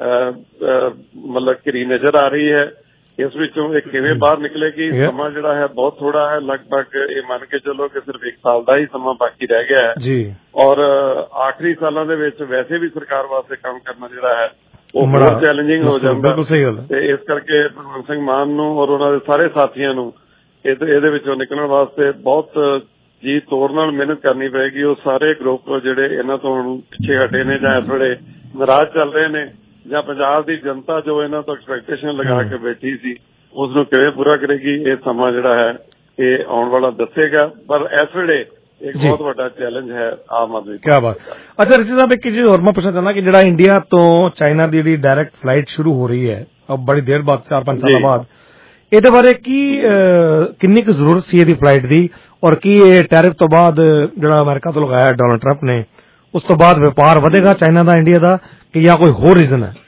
ਮਤਲਬ ਘਿਰੀ ਨਜ਼ਰ ਆ ਰਹੀ ਹੈ। ਇਸ ਵਿੱਚੋਂ ਇਹ ਕਿਵੇਂ ਬਾਹਰ ਨਿਕਲੇਗੀ, ਸਮਾਂ ਜਿਹੜਾ ਹੈ ਬਹੁਤ ਥੋੜਾ ਹੈ, ਲਗਭਗ ਇਹ ਮੰਨ ਕੇ ਚੱਲੋ ਕਿ ਸਿਰਫ ਇੱਕ ਸਾਲ ਦਾ ਹੀ ਸਮਾਂ ਬਾਕੀ ਰਹਿ ਗਿਆ ਹੈ ਜੀ। ਔਰ ਆਖਰੀ ਸਾਲਾਂ ਦੇ ਵਿੱਚ ਵੈਸੇ ਵੀ ਸਰਕਾਰ ਵਾਸਤੇ ਕੰਮ ਕਰਨਾ ਜਿਹੜਾ ਹੈ ਉਹ ਬਹੁਤ ਚੈਲੰਜਿੰਗ ਹੋ ਜਾਂਦਾ, ਤੇ ਇਸ ਕਰਕੇ ਭਗਵੰਤ ਸਿੰਘ ਮਾਨ ਨੂੰ ਔਰ ਉਹਨਾਂ ਦੇ ਸਾਰੇ ਸਾਥੀਆਂ ਨੂੰ ਇਹਦੇ ਵਿੱਚੋਂ ਨਿਕਲਣ ਵਾਸਤੇ ਬਹੁਤ ਜੀ ਤੋੜ ਨਾਲ ਮਿਹਨਤ ਕਰਨੀ ਪਏਗੀ। ਉਹ ਸਾਰੇ ਗਰੁੱਪ ਜਿਹੜੇ ਇਹਨਾਂ ਤੋਂ ਪਿੱਛੇ ਹਟੇ ਨੇ ਜਾਂ ਇਸ ਵੇਲੇ ਨਾਰਾਜ਼ ਚੱਲ ਰਹੇ ਨੇ, ਜਾਂ ਪੰਜਾਬ ਦੀ ਜਨਤਾ ਜੋ ਇਹਨਾਂ ਤੋਂ ਐਕਸਪੈਕਟੇਸ਼ਨ ਲਗਾ ਕੇ ਬੈਠੀ ਸੀ ਉਸ ਨੂੰ ਕਿਵੇਂ ਪੂਰਾ ਕਰੇਗੀ, ਇਹ ਸਮਾਂ ਜਿਹੜਾ ਹੈ ਇਹ ਆਉਣ ਵਾਲਾ ਦੱਸੇਗਾ। ਪਰ ਇਸ ਵੇਲੇ ਇੱਕ ਬਹੁਤ ਵੱਡਾ ਚੈਲੰਜ ਹੈ ਆਮ ਆਦਮੀ। ਕਿਆ ਬਾਤ। ਅੱਛਾ ਰਿਸ਼ੀ ਸਾਹਿਬ, ਇੱਕ ਚੀਜ਼ ਹੋਰ ਮੈਂ ਪੁੱਛਣਾ ਚਾਹੁੰਦਾ ਕਿ ਜਿਹੜਾ ਇੰਡੀਆ ਤੋਂ ਚਾਈਨਾ ਦੀ ਜਿਹੜੀ ਡਾਇਰੈਕਟ ਫਲਾਈਟ ਸ਼ੁਰੂ ਹੋ ਰਹੀ ਹੈ ਅਬ ਬੜੀ ਦੇਰ ਬਾਅਦ, ਚਾਰ ਪੰਜ ਸਾਲਾਂ ਬਾਅਦ, ਇਹਦੇ ਬਾਰੇ ਕੀ ਕਿੰਨੀ ਕੁ ਜ਼ਰੂਰਤ ਸੀ ਇਹਦੀ ਫਲਾਈਟ ਦੀ, ਔਰ ਕੀ ਇਹ ਟੈਰਿਫ ਤੋਂ ਬਾਅਦ ਜਿਹੜਾ ਅਮਰੀਕਾ ਤੋਂ ਲਗਾਇਆ ਡੋਨਲਡ ਟਰੰਪ ਨੇ ਉਸ ਤੋਂ ਬਾਅਦ ਵਪਾਰ ਵਧੇਗਾ ਚਾਈਨਾ ਦਾ ਇੰਡੀਆ ਦਾ, ਕਿ ਜਾਂ ਕੋਈ ਹੋਰ ਰੀਜ਼ਨ ਹੈ?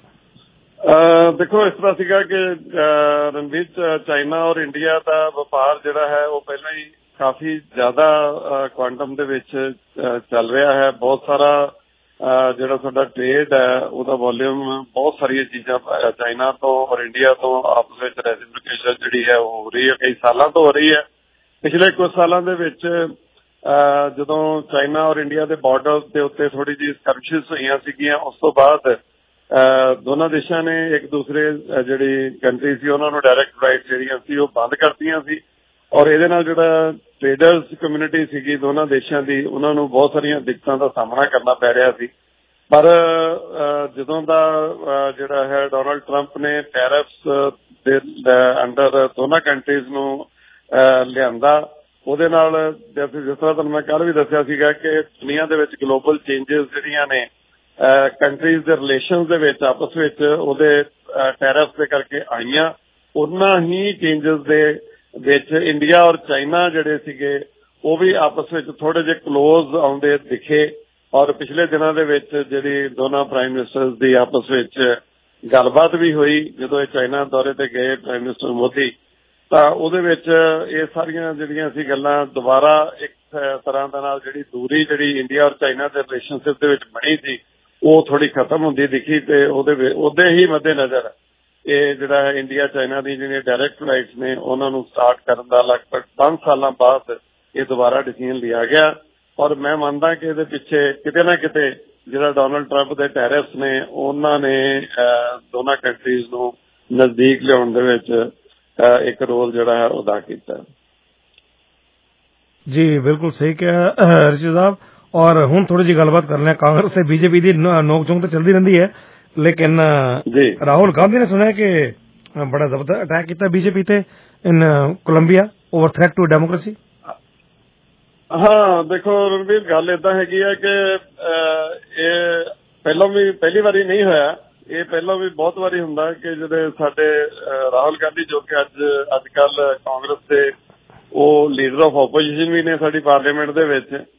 ਦੇਖੋ, ਇਸ ਤਰ੍ਹਾਂ ਸੀਗਾ ਕਿ ਰਣਵੀਰ, ਚਾਈਨਾ ਔਰ ਇੰਡੀਆ ਦਾ ਵਪਾਰ ਜਿਹੜਾ ਹੈ ਉਹ ਪਹਿਲਾਂ ਹੀ ਕਾਫੀ ਜ਼ਿਆਦਾ ਕੁਆਂਟਮ ਦੇ ਵਿੱਚ ਚੱਲ ਰਿਹਾ ਹੈ। ਬਹੁਤ ਸਾਰਾ ਜਿਹੜਾ ਸਾਡਾ ਟ੍ਰੇਡ ਹੈ ਉਹਦਾ ਵੋਲਿਊਮ, ਬਹੁਤ ਸਾਰੀਆਂ ਚੀਜ਼ਾਂ ਚਾਈਨਾ ਤੋਂ ਔਰ ਇੰਡੀਆ ਤੋਂ ਆਪਸ ਵਿੱਚ ਰੈਸਿਪ੍ਰੀਕੇਸ਼ਨ ਜਿਹੜੀ ਹੈ ਉਹ ਹੋ ਰਹੀ ਹੈ, ਕਈ ਸਾਲਾਂ ਤੋਂ ਹੋ ਰਹੀ ਹੈ। ਪਿਛਲੇ ਕੁਝ ਸਾਲਾਂ ਦੇ ਵਿੱਚ ਜਦੋਂ ਚਾਈਨਾ ਔਰ ਇੰਡੀਆ ਦੇ ਬਾਰਡਰ ਦੇ ਉੱਤੇ ਥੋੜੀ ਜਿਹੀ ਸਕਰਮਿਸ਼ਿਸ ਹੋਈਆਂ ਸੀਗੀਆਂ, ਉਸ ਤੋਂ ਬਾਅਦ ਦੋਨਾਂ ਦੇਸ਼ਾਂ ਨੇ ਇੱਕ ਦੂਸਰੇ ਜਿਹੜੀ ਕੰਟਰੀ ਸੀ ਉਹਨਾਂ ਨੂੰ ਡਾਇਰੈਕਟ ਫਲਾਈਟ ਜਿਹੜੀਆਂ ਸੀ ਉਹ ਬੰਦ ਕਰਤੀਆਂ ਸੀ, ਔਰ ਇਹਦੇ ਨਾਲ ਜਿਹੜਾ ਟ੍ਰੇਡਰਸ ਕਮਿਊਨਿਟੀ ਸੀਗੀ ਦੋਨਾਂ ਦੇਸ਼ਾਂ ਦੀ, ਉਹਨਾਂ ਨੂੰ ਬਹੁਤ ਸਾਰੀਆਂ ਦਿੱਕਤਾਂ ਦਾ ਸਾਹਮਣਾ ਕਰਨਾ ਪੈ ਰਿਹਾ ਸੀ। ਪਰ ਜਦੋਂ ਦਾ ਜਿਹੜਾ ਹੈ ਡੋਨਲਡ ਟਰੰਪ ਨੇ ਟੈਰਿਫਸ ਦੇ ਅੰਡਰ ਦੋਨਾਂ ਕੰਟਰੀਜ਼ ਨੂੰ ਲਿਆਂਦਾ, ਉਹਦੇ ਨਾਲ ਜਿਸ ਤਰ੍ਹਾਂ ਤੁਹਾਨੂੰ ਮੈਂ ਕੱਲ੍ਹ ਵੀ ਦੱਸਿਆ ਸੀਗਾ ਕਿ ਦੁਨੀਆ ਦੇ ਵਿੱਚ ਗਲੋਬਲ ਚੇਂਜਸ ਜਿਹੜੀਆਂ ਨੇ ਕੰਟਰੀਜ਼ ਦੇ ਰਿਲੇਸ਼ਨਸ ਦੇ ਵਿੱਚ ਆਪਸ ਵਿੱਚ ਉਹਦੇ ਟੈਰਿਫਸ ਦੇ ਕਰਕੇ ਆਈਆਂ, ਉਹਨਾਂ ਹੀ ਚੇਂਜਸ ਦੇ ਵਿੱਚ ਇੰਡੀਆ ਔਰ ਚਾਈਨਾ ਜਿਹੜੇ ਸੀਗੇ ਉਹ ਵੀ ਆਪਸ ਵਿੱਚ ਥੋੜੇ ਜਿਹੇ ਕਲੋਜ਼ ਆਉਂਦੇ ਦਿਖੇ। ਔਰ ਪਿਛਲੇ ਦਿਨਾਂ ਦੇ ਵਿੱਚ ਜਿਹੜੀ ਦੋਨਾਂ ਪ੍ਰਾਈਮ ਮਿਨਿਸਟਰਸ ਦੀ ਆਪਸ ਵਿੱਚ ਗੱਲਬਾਤ ਵੀ ਹੋਈ ਜਦੋਂ ਇਹ ਚਾਈਨਾ ਦੌਰੇ ਤੇ ਗਏ ਪ੍ਰਾਈਮ ਮਿਨਿਸਟਰ ਮੋਦੀ, ਤਾਂ ਉਹਦੇ ਵਿੱਚ ਇਹ ਸਾਰੀਆਂ ਜਿਹੜੀਆਂ ਸੀ ਗੱਲਾਂ ਦੁਬਾਰਾ ਇੱਕ ਤਰ੍ਹਾਂ ਦੇ ਨਾਲ ਜਿਹੜੀ ਦੂਰੀ ਜਿਹੜੀ ਇੰਡੀਆ ਔਰ ਚਾਈਨਾ ਦੇ ਰਿਲੇਸ਼ਨਸ਼ਿਪ ਦੇ ਵਿੱਚ ਬਣੀ ਸੀ ਉਹ ਥੋੜੀ ਖਤਮ ਹੁੰਦੀ ਦਿਖੀ, ਤੇ ਉਹਦੇ ਉਹਦੇ ਹੀ ਮੱਦੇ ਨਜ਼ਰ ਇਹ ਜਿਹੜਾ ਇੰਡੀਆ ਚਾਈਨਾ ਦੀ ਜਿਹੜੀਆਂ ਡਾਇਰੈਕਟ ਫਲਾਈਟਸ ਨੇ ਉਹਨਾਂ ਨੂੰ ਸਟਾਰਟ ਕਰਨ ਦਾ ਲਗਭਗ ਪੰਜ ਸਾਲਾਂ ਬਾਅਦ ਇਹ ਦੁਬਾਰਾ ਡਿਸੀਜਨ ਲਿਆ ਗਿਆ। ਔਰ ਮੈਂ ਮੰਨਦਾ ਕਿ ਇਹਦੇ ਪਿੱਛੇ ਕਿਤੇ ਨਾ ਕਿਤੇ ਜਿਹੜਾ ਡੋਨਲਡ ਟਰੰਪ ਦੇ ਟੈਰਿਫਸ ਨੇ ਉਹਨਾਂ ਨੇ ਦੋਨਾਂ ਕੰਟਰੀਜ਼ ਨੂੰ ਨਜ਼ਦੀਕ ਲਿਆਉਣ ਦੇ ਵਿੱਚ ਇੱਕ ਰੋਲ ਜਿਹੜਾ ਹੈ ਉਹ ਅਦਾ ਕੀਤਾ। ਜੀ ਬਿਲਕੁਲ ਸਹੀ ਕਿਹਾ ਰਿਸ਼ੀ ਸਾਹਿਬ। ਔਰ ਹੁਣ ਥੋੜੀ ਜਿਹੀ ਗੱਲਬਾਤ ਕਰ ਲੈਂ, ਕਾਂਗਰਸ ਤੇ ਬੀਜੇਪੀ ਦੀ ਨੋਕ ਝੋਂਕ ਤਾਂ ਚੱਲਦੀ ਰਹਿੰਦੀ ਹੈ, ਲੇਕਿਨ ਰਾਹੁਲ ਗਾਂਧੀ ਨੇ ਸੁਣਿਆ ਕਿ ਬੜਾ ਜ਼ਬਰਦਸਤ ਅਟੈਕ ਕੀਤਾ ਬੀਜੇਪੀ ਤੇ in Colombia over threat to democracy. ਹਾਂ ਦੇਖੋ ਰਣਵੀਰ, ਗੱਲ ਏਦਾਂ ਹੈਗੀ ਹੈ ਕਿ ਇਹ ਪਹਿਲਾਂ ਵੀ ਪਹਿਲੀ ਵਾਰੀ ਨਹੀਂ ਹੋਇਆ, ਇਹ ਪਹਿਲਾਂ ਵੀ ਬਹੁਤ ਵਾਰੀ ਹੁੰਦਾ ਕਿ ਜਿਹੜੇ ਸਾਡੇ ਰਾਹੁਲ ਗਾਂਧੀ ਜੋ ਕਿ ਅੱਜ ਅੱਜ ਕੱਲ੍ਹ ਕਾਂਗਰਸ ਦੇ ਉਹ ਲੀਡਰ ਆਫ ਆਪੋਜੀਸ਼ਨ ਵੀ ਨੇ ਸਾਡੀ ਪਾਰਲੀਮੈਂਟ ਦੇ ਵਿੱਚ,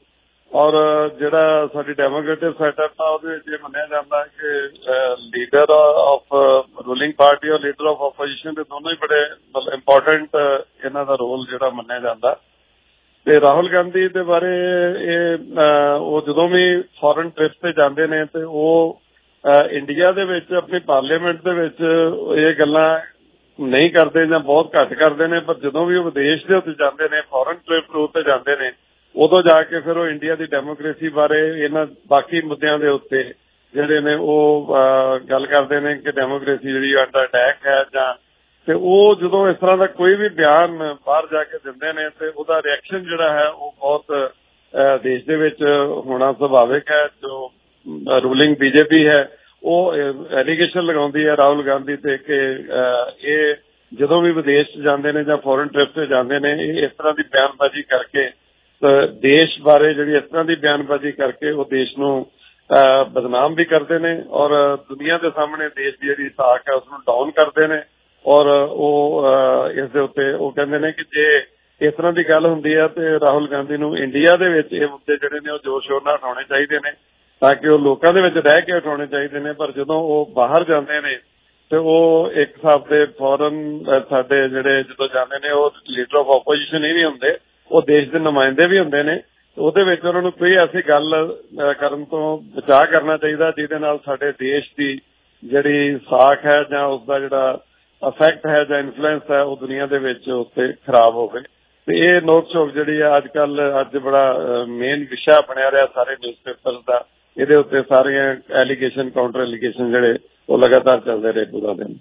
ਔਰ ਜਿਹੜਾ ਸਾਡੀ ਡੈਮੋਕ੍ਰੇਟਿਕ ਸੈਟਅਪ ਆ ਉਹਦੇ ਵਿੱਚ ਇਹ ਮੰਨਿਆ ਜਾਂਦਾ ਕਿ ਲੀਡਰ ਆਫ ਰੂਲਿੰਗ ਪਾਰਟੀ ਔਰ ਲੀਡਰ ਆਫ ਆਪੋਜੀਸ਼ਨ ਦੇ ਦੋਨੋਂ ਹੀ ਬੜੇ ਮਤਲਬ ਇੰਪੋਰਟੈਂਟ ਇਹਨਾਂ ਦਾ ਰੋਲ ਜਿਹੜਾ ਮੰਨਿਆ ਜਾਂਦਾ। ਤੇ ਰਾਹੁਲ ਗਾਂਧੀ ਦੇ ਬਾਰੇ ਇਹ ਉਹ ਜਦੋਂ ਵੀ ਫੋਰਨ ਟ੍ਰਿਪ ਤੇ ਜਾਂਦੇ ਨੇ ਤੇ ਉਹ ਇੰਡੀਆ ਦੇ ਵਿੱਚ ਆਪਣੀ ਪਾਰਲੀਮੈਂਟ ਦੇ ਵਿੱਚ ਇਹ ਗੱਲਾਂ ਨਹੀਂ ਕਰਦੇ ਜਾਂ ਬਹੁਤ ਘੱਟ ਕਰਦੇ ਨੇ, ਪਰ ਜਦੋਂ ਵੀ ਉਹ ਵਿਦੇਸ਼ ਦੇ ਉੱਤੇ ਜਾਂਦੇ ਨੇ, ਫੋਰਨ ਟ੍ਰਿਪ ਉੱਤੇ ਜਾਂਦੇ ਨੇ, ਉਦੋਂ ਜਾ ਕੇ ਫਿਰ ਉਹ ਇੰਡੀਆ ਦੀ ਡੈਮੋਕ੍ਰੇਸੀ ਬਾਰੇ ਇਹਨਾਂ ਬਾਕੀ ਮੁੱਦਿਆਂ ਦੇ ਉੱਤੇ ਜਿਹੜੇ ਨੇ ਉਹ ਗੱਲ ਕਰਦੇ ਨੇ ਕਿ ਡੈਮੋਕ੍ਰੇਸੀ ਜਿਹੜੀ ਅੰਡਰ ਅਟੈਕ ਹੈ ਜਾਂ ਤੇ ਉਹ ਜਦੋਂ ਇਸ ਤਰ੍ਹਾਂ ਦਾ ਕੋਈ ਵੀ ਬਿਆਨ ਬਾਹਰ ਜਾ ਕੇ ਦਿੰਦੇ ਨੇ ਤੇ ਉਹਦਾ ਰਿਐਕਸ਼ਨ ਜਿਹੜਾ ਹੈ ਉਹ ਬਹੁਤ ਦੇਸ਼ ਦੇ ਵਿੱਚ ਹੋਣਾ ਸੁਭਾਵਿਕ ਹੈ। ਜੋ ਰੂਲਿੰਗ ਬੀਜੇਪੀ ਹੈ ਉਹ ਐਲੀਗੇਸ਼ਨ ਲਗਾਉਂਦੀ ਹੈ ਰਾਹੁਲ ਗਾਂਧੀ ਤੇ ਕਿ ਇਹ ਜਦੋਂ ਵੀ ਵਿਦੇਸ਼ ਜਾਂਦੇ ਨੇ ਜਾਂ ਫੋਰਨ ਟ੍ਰਿਪ ਤੇ ਜਾਂਦੇ ਨੇ ਇਹ ਇਸ ਤਰ੍ਹਾਂ ਦੀ ਬਿਆਨਬਾਜ਼ੀ ਕਰਕੇ ਦੇਸ਼ ਬਾਰੇ ਜਿਹੜੀ ਇਸ ਤਰ੍ਹਾਂ ਦੀ ਬਿਆਨਬਾਜ਼ੀ ਕਰਕੇ ਉਹ ਦੇਸ਼ ਨੂੰ ਬਦਨਾਮ ਵੀ ਕਰਦੇ ਨੇ ਔਰ ਦੁਨੀਆ ਦੇ ਸਾਹਮਣੇ ਦੇਸ਼ ਦੀ ਜਿਹੜੀ ਸਾਖ ਹੈ ਉਸਨੂੰ ਡਾਊਨ ਕਰਦੇ ਨੇ। ਔਰ ਉਹ ਇਸ ਦੇ ਉੱਤੇ ਉਹ ਕਹਿੰਦੇ ਨੇ ਕਿ ਜੇ ਇਸ ਤਰ੍ਹਾਂ ਦੀ ਗੱਲ ਹੁੰਦੀ ਹੈ ਤੇ ਰਾਹੁਲ ਗਾਂਧੀ ਨੂੰ ਇੰਡੀਆ ਦੇ ਵਿੱਚ ਇਹ ਮੁੱਦੇ ਜਿਹੜੇ ਨੇ ਉਹ ਜ਼ੋਰ ਸ਼ੋਰ ਨਾਲ ਉਠਾਉਣੇ ਚਾਹੀਦੇ ਨੇ ਤਾਂ ਕਿ ਉਹ ਲੋਕਾਂ ਦੇ ਵਿੱਚ ਰਹਿ ਕੇ ਉਠਾਉਣੇ ਚਾਹੀਦੇ ਨੇ। ਪਰ ਜਦੋਂ ਉਹ ਬਾਹਰ ਜਾਂਦੇ ਨੇ ਤੇ ਉਹ ਇੱਕ ਹਿਸਾਬ ਦੇ ਫੋਰਨ ਸਾਡੇ ਜਿਹੜੇ ਜਦੋਂ ਜਾਂਦੇ ਨੇ ਉਹ ਲੀਡਰ ਆਫ ਆਪੋਜੀਸ਼ਨ ਹੀ ਨਹੀਂ ਹੁੰਦੇ, ਉਹ ਦੇਸ਼ ਦੇ ਨੁਮਾਇੰਦੇ ਵੀ ਹੁੰਦੇ ਨੇ। ਉਹਦੇ ਵਿੱਚ ਉਹਨਾਂ ਨੂੰ ਕੋਈ ਐਸੀ ਗੱਲ ਕਰਨ ਤੋਂ ਬਚਾਅ ਕਰਨਾ ਚਾਹੀਦਾ ਜਿਹਦੇ ਨਾਲ ਸਾਡੇ ਦੇਸ਼ ਦੀ ਜਿਹੜੀ ਸਾਖ ਹੈ ਜਾਂ ਉਸਦਾ ਜਿਹੜਾ ਇਫੈਕਟ ਹੈ ਜਾਂ ਇਨਫਲੂਐਂਸ ਹੈ ਉਹ ਦੁਨੀਆ ਦੇ ਵਿੱਚ ਉੱਤੇ ਖਰਾਬ ਹੋਵੇ। ਤੇ ਇਹ ਨੋਕ ਝੋਕ ਜਿਹੜੀ ਹੈ ਅੱਜ ਕੱਲ ਅੱਜ ਬੜਾ ਮੇਨ ਵਿਸ਼ਾ ਬਣਿਆ ਰਿਹਾ ਸਾਰੇ ਨਿਊਜ਼ਪੇਪਰਸ ਦਾ। ਇਹਦੇ ਉੱਤੇ ਸਾਰੀਆਂ ਐਲੀਗੇਸ਼ਨ ਕਾਊਂਟਰ ਐਲੀਗੇਸ਼ਨ ਜਿਹੜੇ ਉਹ ਲਗਾਤਾਰ ਚੱਲਦੇ ਰਹੇ ਪੂਰਾ ਦਿਨ।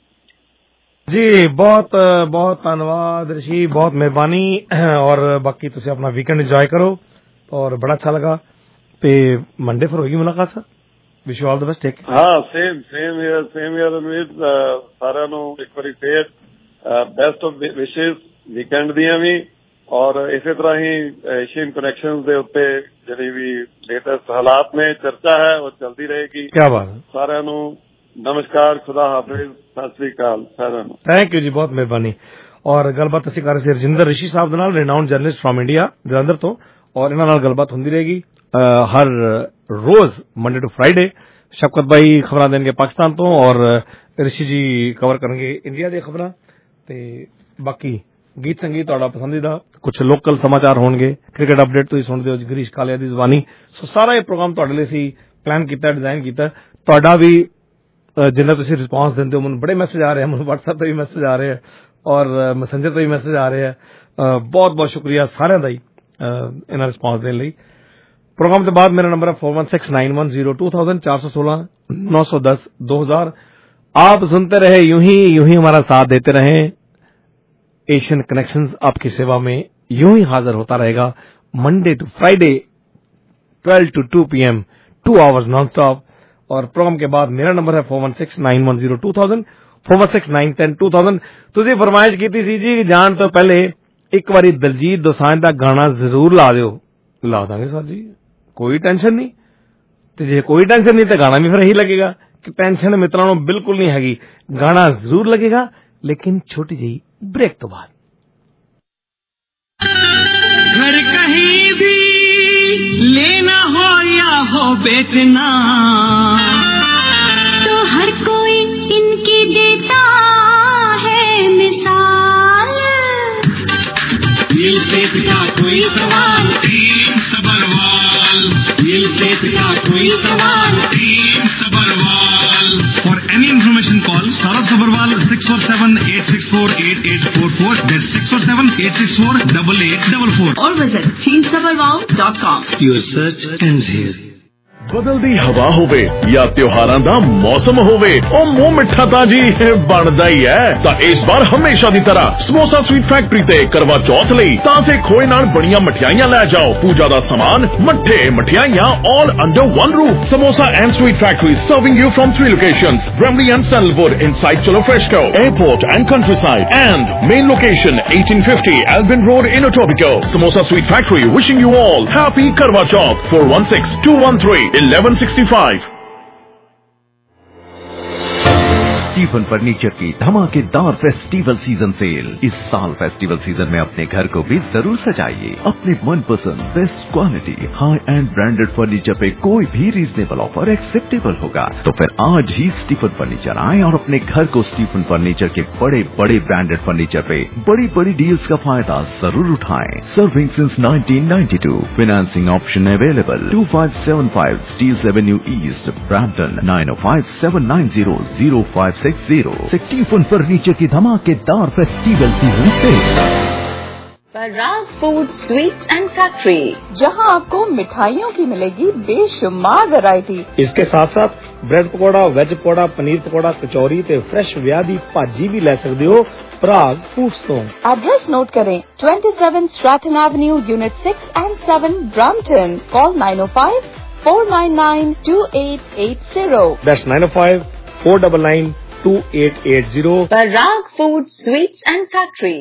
ਜੀ ਬਹੁਤ ਬਹੁਤ ਧੰਨਵਾਦ ਰਿਸ਼ੀ, ਬਹੁਤ ਮਿਹਰਬਾਨੀ ਔਰ ਬਾਕੀ ਤੁਸੀਂ ਆਪਣਾ ਵੀਕਐਂਡ ਇੰਜॉय ਕਰੋ ਔਰ ਬੜਾ ਅੱਛਾ ਲਗਾ ਤੇ ਮੰਡੇ ਫਿਰ ਹੋਏਗੀ ਮੁਲਾਕਾਤ sir. Wish you all the best. Take ਹਾਂ same same here same here Anveer ਸਾਰਿਆਂ ਨੂੰ ਇੱਕ ਵਾਰੀ ਫੇਰ ਬੈਸਟ ਆਫ ਵਿਸ਼ੇਸ ਵੀਕਐਂਡ ਦੀਆਂ ਵੀ ਔਰ ਇਸੇ ਤਰ੍ਹਾਂ ਹੀ ਏਸ਼ੀਅਨ ਕਨੈਕਸ਼ਨਸ ਦੇ ਉੱਤੇ ਜਿਹੜੀ ਵੀ ਲੇਟੈਸਟ ਹਾਲਾਤ ਨੇ ਚਰਚਾ ਹੈ ਉਹ ਚੱਲਦੀ ਰਹੇਗੀ। ਕਿਆ ਬਾਤ ਹੈ। ਸਾਰਿਆਂ ਨੂੰ ਨਮਸਕਾਰ, ਖੁਦਾ ਹਾਫਿਜ਼, ਸਤਿ ਸ੍ਰੀ ਅਕਾਲ ਸਾਰਿਆਂ ਨੂੰ। ਥੈਂਕ ਯੂ ਜੀ, ਬਹੁਤ ਮਿਹਰਬਾਨੀ। ਔਰ ਗੱਲਬਾਤ ਅਸੀਂ ਕਰ ਰਹੇ ਸੀ ਰਜਿੰਦਰ ਰਿਸ਼ੀ ਸਾਹਿਬ ਦੇ ਨਾਲ, renowned journalist from India Jalandhar ਤੋਂ, ਔਰ ਇਹਨਾਂ ਨਾਲ ਗੱਲਬਾਤ ਹੁੰਦੀ ਰਹੇਗੀ ਹਰ ਰੋਜ਼ ਮੰਡੇ ਟੂ ਫਰਾਈਡੇ। ਸ਼ਫਕਤ ਭਾਈ ਖਬਰਾਂ ਦੇਣਗੇ ਪਾਕਿਸਤਾਨ ਤੋਂ ਔਰ ਰਿਸ਼ੀ ਜੀ ਕਵਰ ਕਰਨਗੇ ਇੰਡੀਆ ਦੀਆਂ ਖਬਰਾਂ ਤੇ ਬਾਕੀ ਗੀਤ ਸੰਗੀਤ ਤੁਹਾਡਾ ਪਸੰਦੀਦਾ, ਕੁਝ ਲੋਕਲ ਸਮਾਚਾਰ ਹੋਣਗੇ, ਕ੍ਰਿਕਟ ਅਪਡੇਟ ਤੁਸੀਂ ਸੁਣਦੇ ਹੋ ਗਰੀਸ਼ ਕਾਲੀਆ ਦੀ ਜ਼ੁਬਾਨੀ। ਸੋ ਸਾਰਾ ਇਹ ਪ੍ਰੋਗਰਾਮ ਤੁਹਾਡੇ ਲਈ ਅਸੀਂ ਪਲਾਨ ਕੀਤਾ, ਡਿਜ਼ਾਈਨ ਕੀਤਾ। ਤੁਹਾਡਾ ਵੀ ਜਿੰਨਾ ਤੁਸੀਂ ਰਿਸਪਾਂਸ ਦਿੰਦੇ ਹੋ, ਮੈਨੂੰ ਬੜੇ ਮੈਸੇਜ ਆ ਰਹੇ ਹਨ, ਮੈਨੂੰ WhatsApp ਤੇ ਵੀ ਮੈਸੇਜ ਆ ਰਹੇ ਹੈ ਔਰ ਮੈਸੇਂਜਰ ਤੇ ਵੀ ਮੈਸੇਜ ਆ ਰਹੇ ਹੈ। ਬਹੁਤ ਬਹੁਤ ਸ਼ੁਕਰੀਆ ਸਾਰਿਆਂ ਦਾ ਹੀ ਇਹਨਾਂ ਰਿਸਪਾਂਸ ਦੇਣ ਲਈ। प्रोग्राम के बाद मेरा नंबर है four one six nine one zero two thousand चार सौ सोलह नौ सौ दस दो हजार। आप सुनते रहे यूं ही यूं ही हमारा साथ देते रहे। एशियन कनेक्शंस आपकी सेवा में यूं ही हाजिर होता रहेगा Monday to Friday twelve to two P M two hours non stop. और प्रोग्राम के बाद मेरा नंबर है four one six nine one zero two thousand four one six nine ten two thousand. तुझे फरमाइश की थी जी जान तो पहले एक बारी दलजीत दोसांझ का गाना जरूर ला दियो। ला देंगे सर जी, कोई टेंशन नहीं। तो जे कोई टेंशन नहीं तो गाना भी फिर यही लगेगा कि टेंशन मित्रों को बिल्कुल नहीं हैगी। गाना जरूर लगेगा लेकिन छोटी जी ब्रेक तो बाद। घर कहीं भी लेना हो या हो बेचना तो हर कोई इनकी देता है मिसाल। दिल से पिता कोई सवाल टीम सबरवाल, दिल से पिता कोई सवाल team Sabharwal. For any information call Saurabh Sabharwal six four seven eight six four eight eight four four, that's six four seven eight six four eight eight four four, or visit team sabharwal dot com. Your search ends here. ਬਦਲਦੀ ਹਵਾ ਹੋਵੇ ਜਾਂ ਤਿਉਹਾਰਾਂ ਦਾ ਮੌਸਮ ਹੋਵੇ, ਉਹ ਮੂੰਹ ਮਿੱਠਾ ਤਾਂ ਜੀ ਬਣਦਾ ਹੀ ਹੈ। ਤਾਂ ਇਸ ਵਾਰ ਹਮੇਸ਼ਾ ਦੀ ਤਰ੍ਹਾਂ ਸਮੋਸਾ ਸਵੀਟ ਫੈਕਟਰੀ ਤੇ ਕਰਵਾ ਚੌਥ ਲਈ ਤਾਜ਼ੇ ਖੋਏ ਨਾਲ ਬਣੀਆਂ ਮਠਿਆਈਆਂ ਲੈ ਜਾਓ। ਪੂਜਾ ਦਾ ਸਮਾਨ, ਮੱਠੇ, ਮਠਿਆਈਆਂ all under one roof. Samosa and Sweet Factory serving you from three locations: Bramley and Sandalwood inside Cholo Fresco, Airport and Countryside, and main location eighteen fifty Albin Road in Etobicoke. Samosa Sweet Factory wishing you all happy Karwa Chauth. four one six two one three eleven sixty-five. Stephen furniture की धमाकेदार festival season cell. इस साल festival season में अपने घर को भी जरूर सजाइए अपने मनपसंद best quality high and branded furniture पे कोई भी रीजनेबल ऑफर एक्सेप्टेबल होगा। तो फिर आज ही स्टीफन फर्नीचर आए और अपने घर को स्टीफन फर्नीचर के बड़े बड़े ब्रांडेड फर्नीचर पे बड़ी बड़ी डील्स का फायदा जरूर उठाएं। Serving since nineteen ninety two, financing option available. Two five seven five Steeles avenue east, Brampton nine o five seven nine zero zero five six zero. Stephen furniture की धमाकेदार festival season sale. Parag food sweets and factory, जहां आपको मिठाइयों की मिलेगी बेशुमार variety. इसके साथ साथ ब्रेड पकौड़ा, वेज पकौड़ा, पनीर पकौड़ा, कचौरी ते फ्रेश विआह दी भाजी भी ले सकते हो पराग फूड्स तो। एड्रेस नोट करें, twenty seven Stratton avenue, unit six and seven, Brampton. Call nine o five four nine nine two eight eight zero. That's nine o five four nine nine two eight eight zero. Parag food sweets and factory.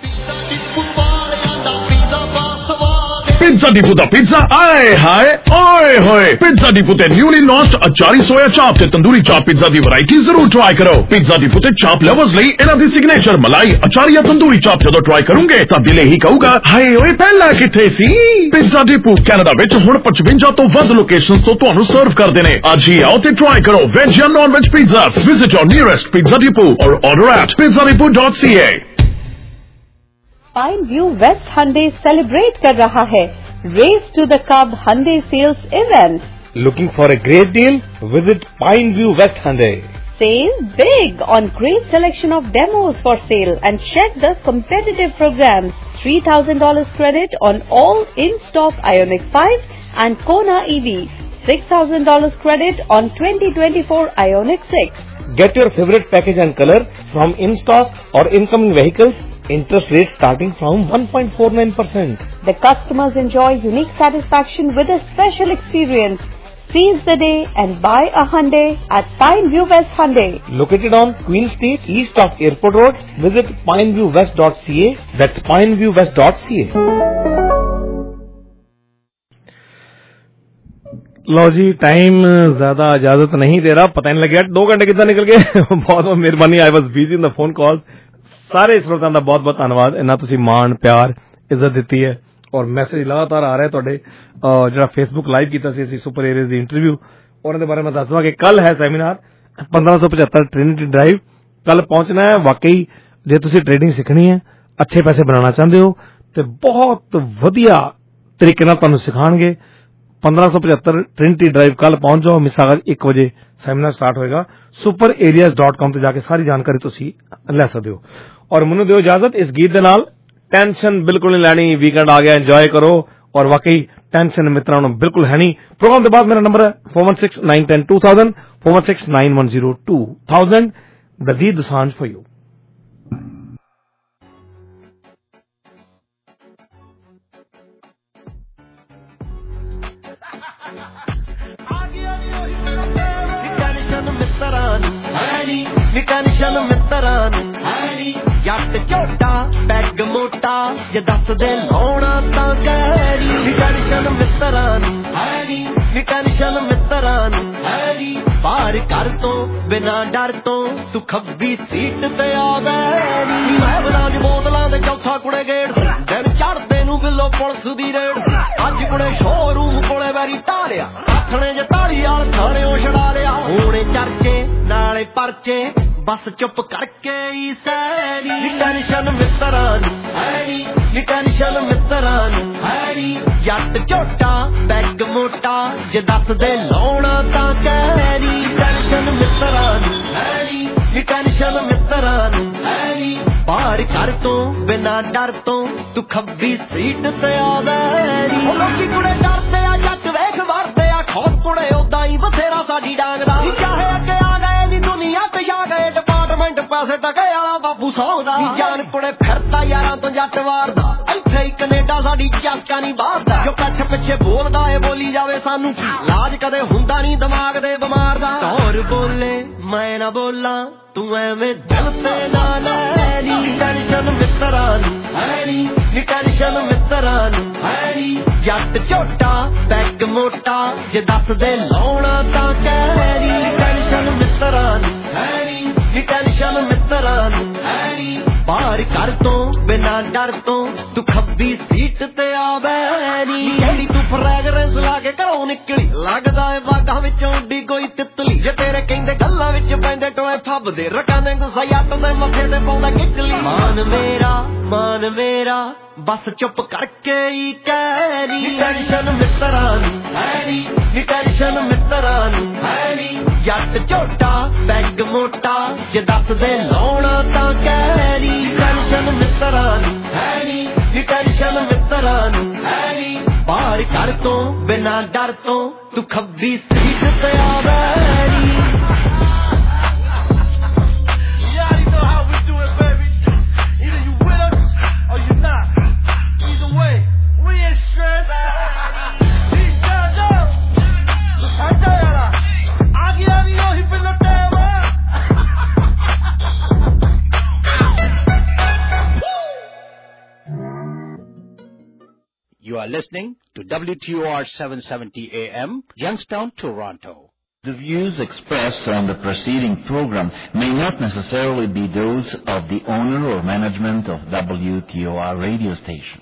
Pizza depot दा pizza आए हाय ओए होए। Pizza depot ते newly launched achari soya chaap ते tandoori chaap pizza दी variety जरूर try करो। पिज्जा डिपो ते चाप लवर्स ਲਈ ਇਹਨਾਂ ਦੀ ਸਿਗਨੇਚਰ ਮਲਾਈ ਅਚਾਰੀ ਜਾਂ ਤੰਦੂਰੀ ਚਾਪ ਜਦੋਂ ਟਰਾਈ ਕਰੋਗੇ ਤਾਂ ਦਿਲ ਇਹੀ ਕਹੂਗਾ ਹਾਏ ਓਏ ਪਹਿਲਾਂ ਕਿੱਥੇ ਸੀ। ਪਿਜ਼ਾ ਡਿਪੋ ਕੈਨੇਡਾ ਵਿੱਚ ਹੁਣ ਪਚਵੰਜਾ ਤੋਂ ਵੱਧ ਲੋਕੇਸ਼ਨਸ ਤੋਂ ਤੁਹਾਨੂੰ ਸਰਵ ਕਰਦੇ ਨੇ। ਅੱਜ ਹੀ ਆਓ ਤੇ ਟਰਾਈ ਕਰੋ ਵੈਜ ਜਾਂ non veg pizzas. Visit your nearest pizza depot और order at pizza depot dot C A. Pine View West Hyundai celebrate कर रहा है race to the cup Hyundai sales event. Looking for a great deal? Visit Pine View West Hyundai. Save big on great selection of demos for sale and check the competitive programs. three thousand dollars credit on all in-stock Ioniq five and Kona E V. six thousand dollars credit on twenty twenty-four Ioniq six. Get your favorite package and color from in-stock or incoming vehicles. Interest rate starting from one point four nine percent. The customers enjoy unique satisfaction with a special experience. Seize the day and buy a Hyundai at Pine View West Hyundai. Located on Queen Street, east of Airport Road. Visit pineviewwest dot c a. That's pineviewwest dot c a. लो जी, time ज्यादा इजाजत नहीं दे रहा, पता नहीं लगे दो घंटे कितना निकल गए। बहुत बहुत मेहरबानी। I was busy in the phone call. ਸਾਰੇ ਸਰੋਤਾਂ ਦਾ ਬਹੁਤ ਬਹੁਤ ਧੰਨਵਾਦ। ਇੰਨਾ ਤੁਸੀਂ ਮਾਣ ਪਿਆਰ ਇੱਜ਼ਤ ਦਿੱਤੀ ਹੈ ਔਰ ਮੈਸੇਜ ਲਗਾਤਾਰ ਆ ਰਹੇ ਤੁਹਾਡੇ। ਜਿਹੜਾ ਫੇਸਬੁੱਕ ਲਾਈਵ ਕੀਤਾ ਸੀ ਅਸੀਂ ਸੁਪਰ ਏਰੀਅਸ ਦੀ ਇੰਟਰਵਿਊ, ਉਹਨਾਂ ਦੇ ਬਾਰੇ ਮੈਂ ਦੱਸ ਦਵਾਂ ਕਿ ਕੱਲ ਹੈ ਸੈਮੀਨਾਰ ਪੰਦਰਾਂ ਸੌ ਪਚੱਤਰ ਟ੍ਰਿਨਿਟੀ ਡਰਾਈਵ। ਕੱਲ ਪਹੁੰਚਣਾ ਹੈ। ਵਾਕਈ ਜੇ ਤੁਸੀਂ ਟ੍ਰੇਡਿੰਗ ਸਿੱਖਣੀ ਹੈ, ਅੱਛੇ ਪੈਸੇ ਬਣਾਉਣਾ ਚਾਹੁੰਦੇ ਹੋ ਤੇ ਬਹੁਤ ਵਧੀਆ ਤਰੀਕੇ ਨਾਲ ਤੁਹਾਨੂੰ ਸਿਖਾਉਣਗੇ। ਪੰਦਰਾਂ ਸੌ ਪਚੱਤਰ ਟ੍ਰਿਨਿਟੀ ਡਰਾਈਵ ਕੱਲ ਪਹੁੰਚ ਜਾਓ। ਮਿਸਾਲ ਇੱਕ ਵਜੇ ਸੈਮੀਨਾਰ ਸਟਾਰਟ ਹੋਏਗਾ। ਸੁਪਰ ਏਰੀਆਜ਼ ਡਾਟ ਕਾਮ ਤੇ ਜਾ ਕੇ ਸਾਰੀ ਜਾਣਕਾਰੀ ਤੁਸੀਂ ਲੈ ਸਕਦੇ ਹੋ। ਔਰ ਮੈਨੂੰ ਦਿਓ ਇਜਾਜ਼ਤ ਇਸ ਗੀਤ ਦੇ ਨਾਲ। ਟੈਨਸ਼ਨ ਬਿਲਕੁਲ ਨਹੀਂ ਲੈਣੀ, ਵੀਕਐਂਡ ਆ ਗਿਆ, ਇੰਜੋਏ ਕਰੋ। ਔਰ ਵਾਕਈ ਟੈਨਸ਼ਨ ਮਿੱਤਰਾਂ ਨੂੰ ਬਿਲਕੁਲ ਹੈ ਨਹੀਂ। ਪ੍ਰੋਗਰਾਮ ਦੇ ਬਾਅਦ ਮੇਰਾ ਨੰਬਰ ਹੈ four one six nine one zero two thousand four one six nine one zero two thousand। Diljit Dosanjh for you. Tension ਮਿੱਤਰਾਂ ਨੂੰ ਜੱਟ ਝੋਟਾ ਪੈਗ ਮੋਟਾ ਜੇ ਦੱਸ ਦੇ ਲਾਉਣਾ ਤਾਂ ਕਹਿਰੀ। ਟੈਨਸ਼ਨ ਮਿੱਤਰਾਂ ਨੂੰ ਟੈਨਸ਼ਨ ਮਿੱਤਰਾਂ ਨੂੰ ਬਾਹਰ ਘਰ ਤੋਂ ਬਿਨਾਂ ਡਰ ਤੋਂ ਤੂੰ ਖੱਬੀ ਸੀਟ ਤੇ ਆ ਬੈਠੀ। ਮੈਂ ਬਲਾਂ ਦੀ ਬੋਤਲਾਂ ਦੇ ਚੌਥਾ ਕੁੜੇ ਗੇੜ ਦਿਨ ਚੜਦੇ ਨੂੰ ਬਿੱਲੋ ਪੁਲਿਸ ਦੀ ਰੇਡ। ਅੱਜ ਕੁੜੇ ਸ਼ੋਰੂਮ ਕੋਲੇ ਵੈਰੀ ਢਾਲਿਆ ਆਥਣੇ ਜੇ ਢਾਲੀ ਵਾਲ ਥਾਣਿਓ ਛਡਾ ਲਿਆ। ਹੁਣੇ ਚਰਚੇ ਨਾਲੇ ਪਰਚੇ ਬਸ ਚੁੱਪ ਕਰਕੇ ਹੀ ਸੈਰੀ। ਟੈਨਸ਼ਨ ਮਿੱਤਰਾਂ ਨੂੰ ਨੀ ਟੈਨਸ਼ਨ ਮਿੱਤਰਾਂ ਨੂੰ ਜੱਟ ਝੋਟਾ ਪੈਗ ਮੋਟਾ ਜੇ ਦੱਸ ਦੇ ਲਾਉਣਾ ਤਾਂ ਕਹਿਰੀ। ਟੈਨਸ਼ਨ ਮਿੱਤਰਾਂ ਨੂੰ ਨੀ ਟੈਨਸ਼ਨ ਮਿੱਤਰਾਂ ਨੂੰ ਬਾਹਰ ਘਰ ਤੋਂ ਬਿਨਾਂ ਡਰ ਤੋਂ ਤੂੰ ਖੱਬੀ ਸੀਟ ਤੇ ਆ ਬੈਰੀ। ਲੋਕੀ ਕੁੜੇ ਡਰਦੇ ਆ ਜੱਟ ਵੇਖ ਵਰਦੇ ਆ ਖੌਫ ਕੁੜੇ ਉਦਾਂ ਹੀ ਬਥੇਰਾ ਸਾਡੀ ਡਾਂਗ ਦਾ। ਚਾਹੇ ਅੱਗੇ ਆ ਗਏ ਨੀ ਦੁਨੀਆ ਤੇ ਆ ਗਏ ਡਿਪਾਰਟਮੈਂਟ ਪੈਸੇ ਟਕੇ ਵਾਲਾ ਬਾਪੂ ਸੌਂਦਾ। ਜਾਨ ਕੁੜੇ ਫਿਰਦਾ ਯਾਰਾਂ ਤੋਂ ਜੱਟ ਵਾਰਦਾ ਇੱਥੇ ਹੀ ਕੈਨੇਡਾ ਸਾਡੀ ਚਾਸਕਾ ਨਹੀਂ ਬਾਹਰਦਾ। ਜੋ ਕੱਠ ਪਿੱਛੇ ਬੋਲਦਾ ਏ ਬੋਲੀ ਜਾਵੇ ਸਾਨੂੰ ਕੀ ਲਾਜ ਕਦੇ ਹੁੰਦਾ ਨਹੀਂ ਦਿਮਾਗ ਦੇ ਬਿਮਾਰ ਦਾ। ਹੋਰ ਬੋਲੇ ਮੈਂ ਨਾ ਬੋਲਾਂ ਤੂੰ ਐਵੇਂ ਦਿਲ ਤੇ ਨਾ ਲੈ ਨੀ। ਟੈਨਸ਼ਨ ਮਿੱਤਰਾਂ ਨੂੰ ਨੀ ਟੈਨਸ਼ਨ ਮਿੱਤਰਾਂ ਨੂੰ ਜੱਟ ਝੋਟਾ ਪੈਗ ਮੋਟਾ ਜੇ ਦੱਸ ਦੇ ਲਾਉਣਾ ਤਾਂ ਕਹਿਰੀ। ਟੈਨਸ਼ਨ ਮਿੱਤਰਾਂ ਨੂੰ ਨੀ ਟੈਨਸ਼ਨ ਮਿੱਤਰਾਂ ਨੂੰ ਪਾਰ ਕਰ ਤੋਂ ਬਿਨਾ ਡਰ ਤੋਂ ਤੂੰ ਖੱਬੀ ਸੀਟ ਤੇ ਆ ਬੈਣੀ ਜਿਹੜੀ ਤੂੰ ਫ੍ਰੈਗਰੈਂਸ ਲਾ ਕੇ ਘਰੋਂ ਨਿਕਲੀ ਲੱਗਦਾ ਏ ਬਾਗਾਂ ਵਿੱਚੋਂ ਉੱਡੀ ਕੋਈ ਤਿੱਤਲੀ ਜੇ ਤੇਰੇ ਕਹਿੰਦੇ ਗੱਲਾਂ ਵਿੱਚ ਪੈਂਦੇ ਟੋਏ ਫੱਬਦੇ ਰਕਾਂ ਦੇ ਗੁੱਸਾ ਯੱਟ ਦੇ ਮੱਥੇ ਤੇ ਪਾਉਂਦਾ ਕਿੱਕਲੀ ਮਾਨ ਮੇਰਾ ਮਾਨ ਮੇਰਾ ਬਸ ਚੁੱਪ ਕਰਕੇ ਹੀ ਕਹਿ ਨੀ ਟੈਨਸ਼ਨ ਮਿੱਤਰਾਂ ਨੂੰ ਹੈ ਨੀ ਨੀ ਟੈਨਸ਼ਨ ਮਿੱਤਰਾਂ ਨੂੰ ਹੈ ਨੀ ਜੱਟ ਝੋਟਾ ਬੈਗ ਮੋਟਾ ਜੇ ਦੱਸਦੇ ਲਾਉਣਾ ਤਾਂ ਕਹਿ ਨੀ ਟੈਨਸ਼ਨ ਮਿੱਤਰਾਂ ਨੂੰ ਹੈ ਨੀ ਨੀ ਟੈਨਸ਼ਨ ਮਿੱਤਰਾਂ ਨੂੰ ਹੈ ਨੀ ਪਾਰ ਕਰ ਤੋਂ ਬਿਨਾ ਡਰ ਤੋਂ ਤੂੰ ਖੱਬੀ ਸੀਟ ਤੇ ਆ ਬੈਣੀ You are listening to W T O R seven seventy A M, Youngstown, Toronto. The views expressed on the preceding program may not necessarily be those of the owner or management of W T O R radio station.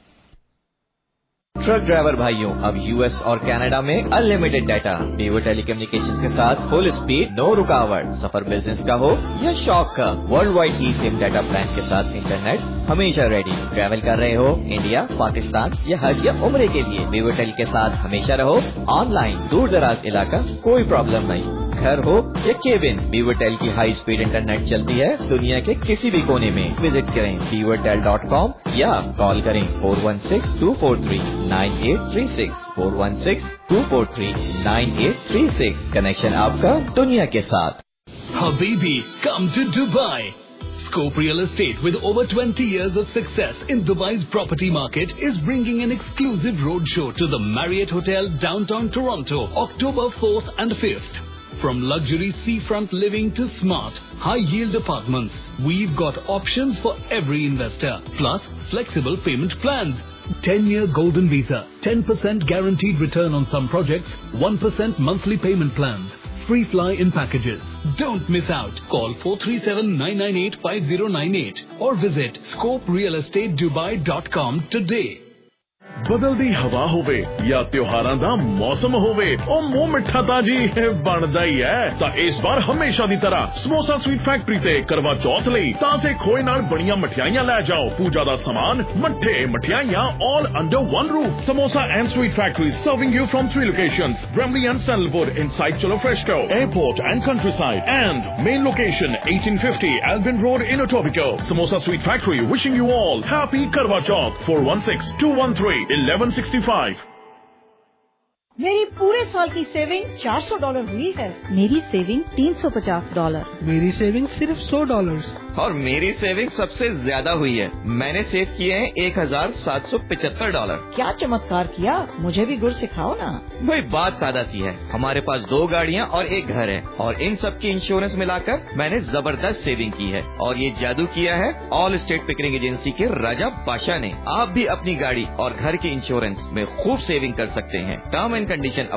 Truck driver भाइयों, अब US और Canada में unlimited data Weber telecommunications के साथ full speed, no रुकावट। सफर business का हो या शौक का, world wide e SIM data plan के साथ इंटरनेट हमेशा रेडी। ट्रैवल कर रहे हो इंडिया, पाकिस्तान या हज या उम्रे के लिए, बेवर टेल के साथ हमेशा रहो ऑनलाइन। दूर दराज इलाका कोई प्रॉब्लम नहीं, घर हो या केबिन, बीवरटेल की हाई स्पीड इंटरनेट चलती है दुनिया के किसी भी कोने में। विजिट करें बीवरटेल डॉट कॉम या कॉल करें four one six two four three nine eight three six four one six two four three nine eight three six. Connection आपका दुनिया के साथ। Habibi, come to Dubai. Scope Real Estate, with over twenty years of success in Dubai's property market, is bringing an exclusive roadshow to the Marriott Hotel, downtown Toronto, October fourth and fifth. From luxury seafront living to smart, high-yield apartments, we've got options for every investor, plus flexible payment plans. ten-year golden visa, ten percent guaranteed return on some projects, one percent monthly payment plans, free fly-in packages. Don't miss out. Call four three seven nine nine eight five zero nine eight or visit scope real estate dubai dot com today. ਬਦਲਦੀ ਹਵਾ ਹੋਵੇ ਜਾਂ ਤਿਉਹਾਰਾਂ ਦਾ ਮੌਸਮ ਹੋਵੇ, ਉਹ ਮੂੰਹ ਮਿੱਠਾ ਤਾਂ ਜੀ ਬਣਦਾ ਹੀ ਹੈ। ਤਾਂ ਇਸ ਵਾਰ ਹਮੇਸ਼ਾ ਦੀ ਤਰ੍ਹਾਂ ਸਮੋਸਾ ਸਵੀਟ ਫੈਕਟਰੀ ਤੇ ਕਰਵਾ ਚੌਥ ਲਈ ਤਾਜ਼ੇ ਖੋਏ ਨਾਲ ਬਣੀਆਂ ਮਠਿਆਈਆਂ ਲੈ ਜਾਓ। ਪੂਜਾ ਦਾ ਸਮਾਨ, ਮੱਠੇ, ਮਠਿਆਈਆਂ, all under one roof. Samosa and Sweet Factory serving you from three locations: Bramley and Sandalwood inside Cholo Fresco, Airport and Countryside, and main location eighteen fifty Alvin Road in Etobicoke. Samosa Sweet Factory wishing you all happy Karwa Chauth. four one six two one three eleven sixty-five. मेरी पूरे साल की saving चार सौ dollar हुई है। मेरी saving तीन सौ पचास डॉलर। मेरी सेविंग सिर्फ सौ डॉलर। और मेरी सेविंग सबसे ज्यादा हुई है। मैंने सेव किए हैं एक हजार सात सौ पिछहत्तर डॉलर। क्या चमत्कार किया, मुझे भी गुर सिखाओ ना। वही बात सादा सी है, हमारे पास दो गाड़ियाँ और एक घर है और इन सब की इंश्योरेंस मिलाकर मैंने जबरदस्त सेविंग की है। और ये जादू किया है ऑल स्टेट पिकरिंग एजेंसी के राजा बादशाह ने। आप भी अपनी गाड़ी और घर की इंश्योरेंस में खूब सेविंग कर सकते हैं। Term and condition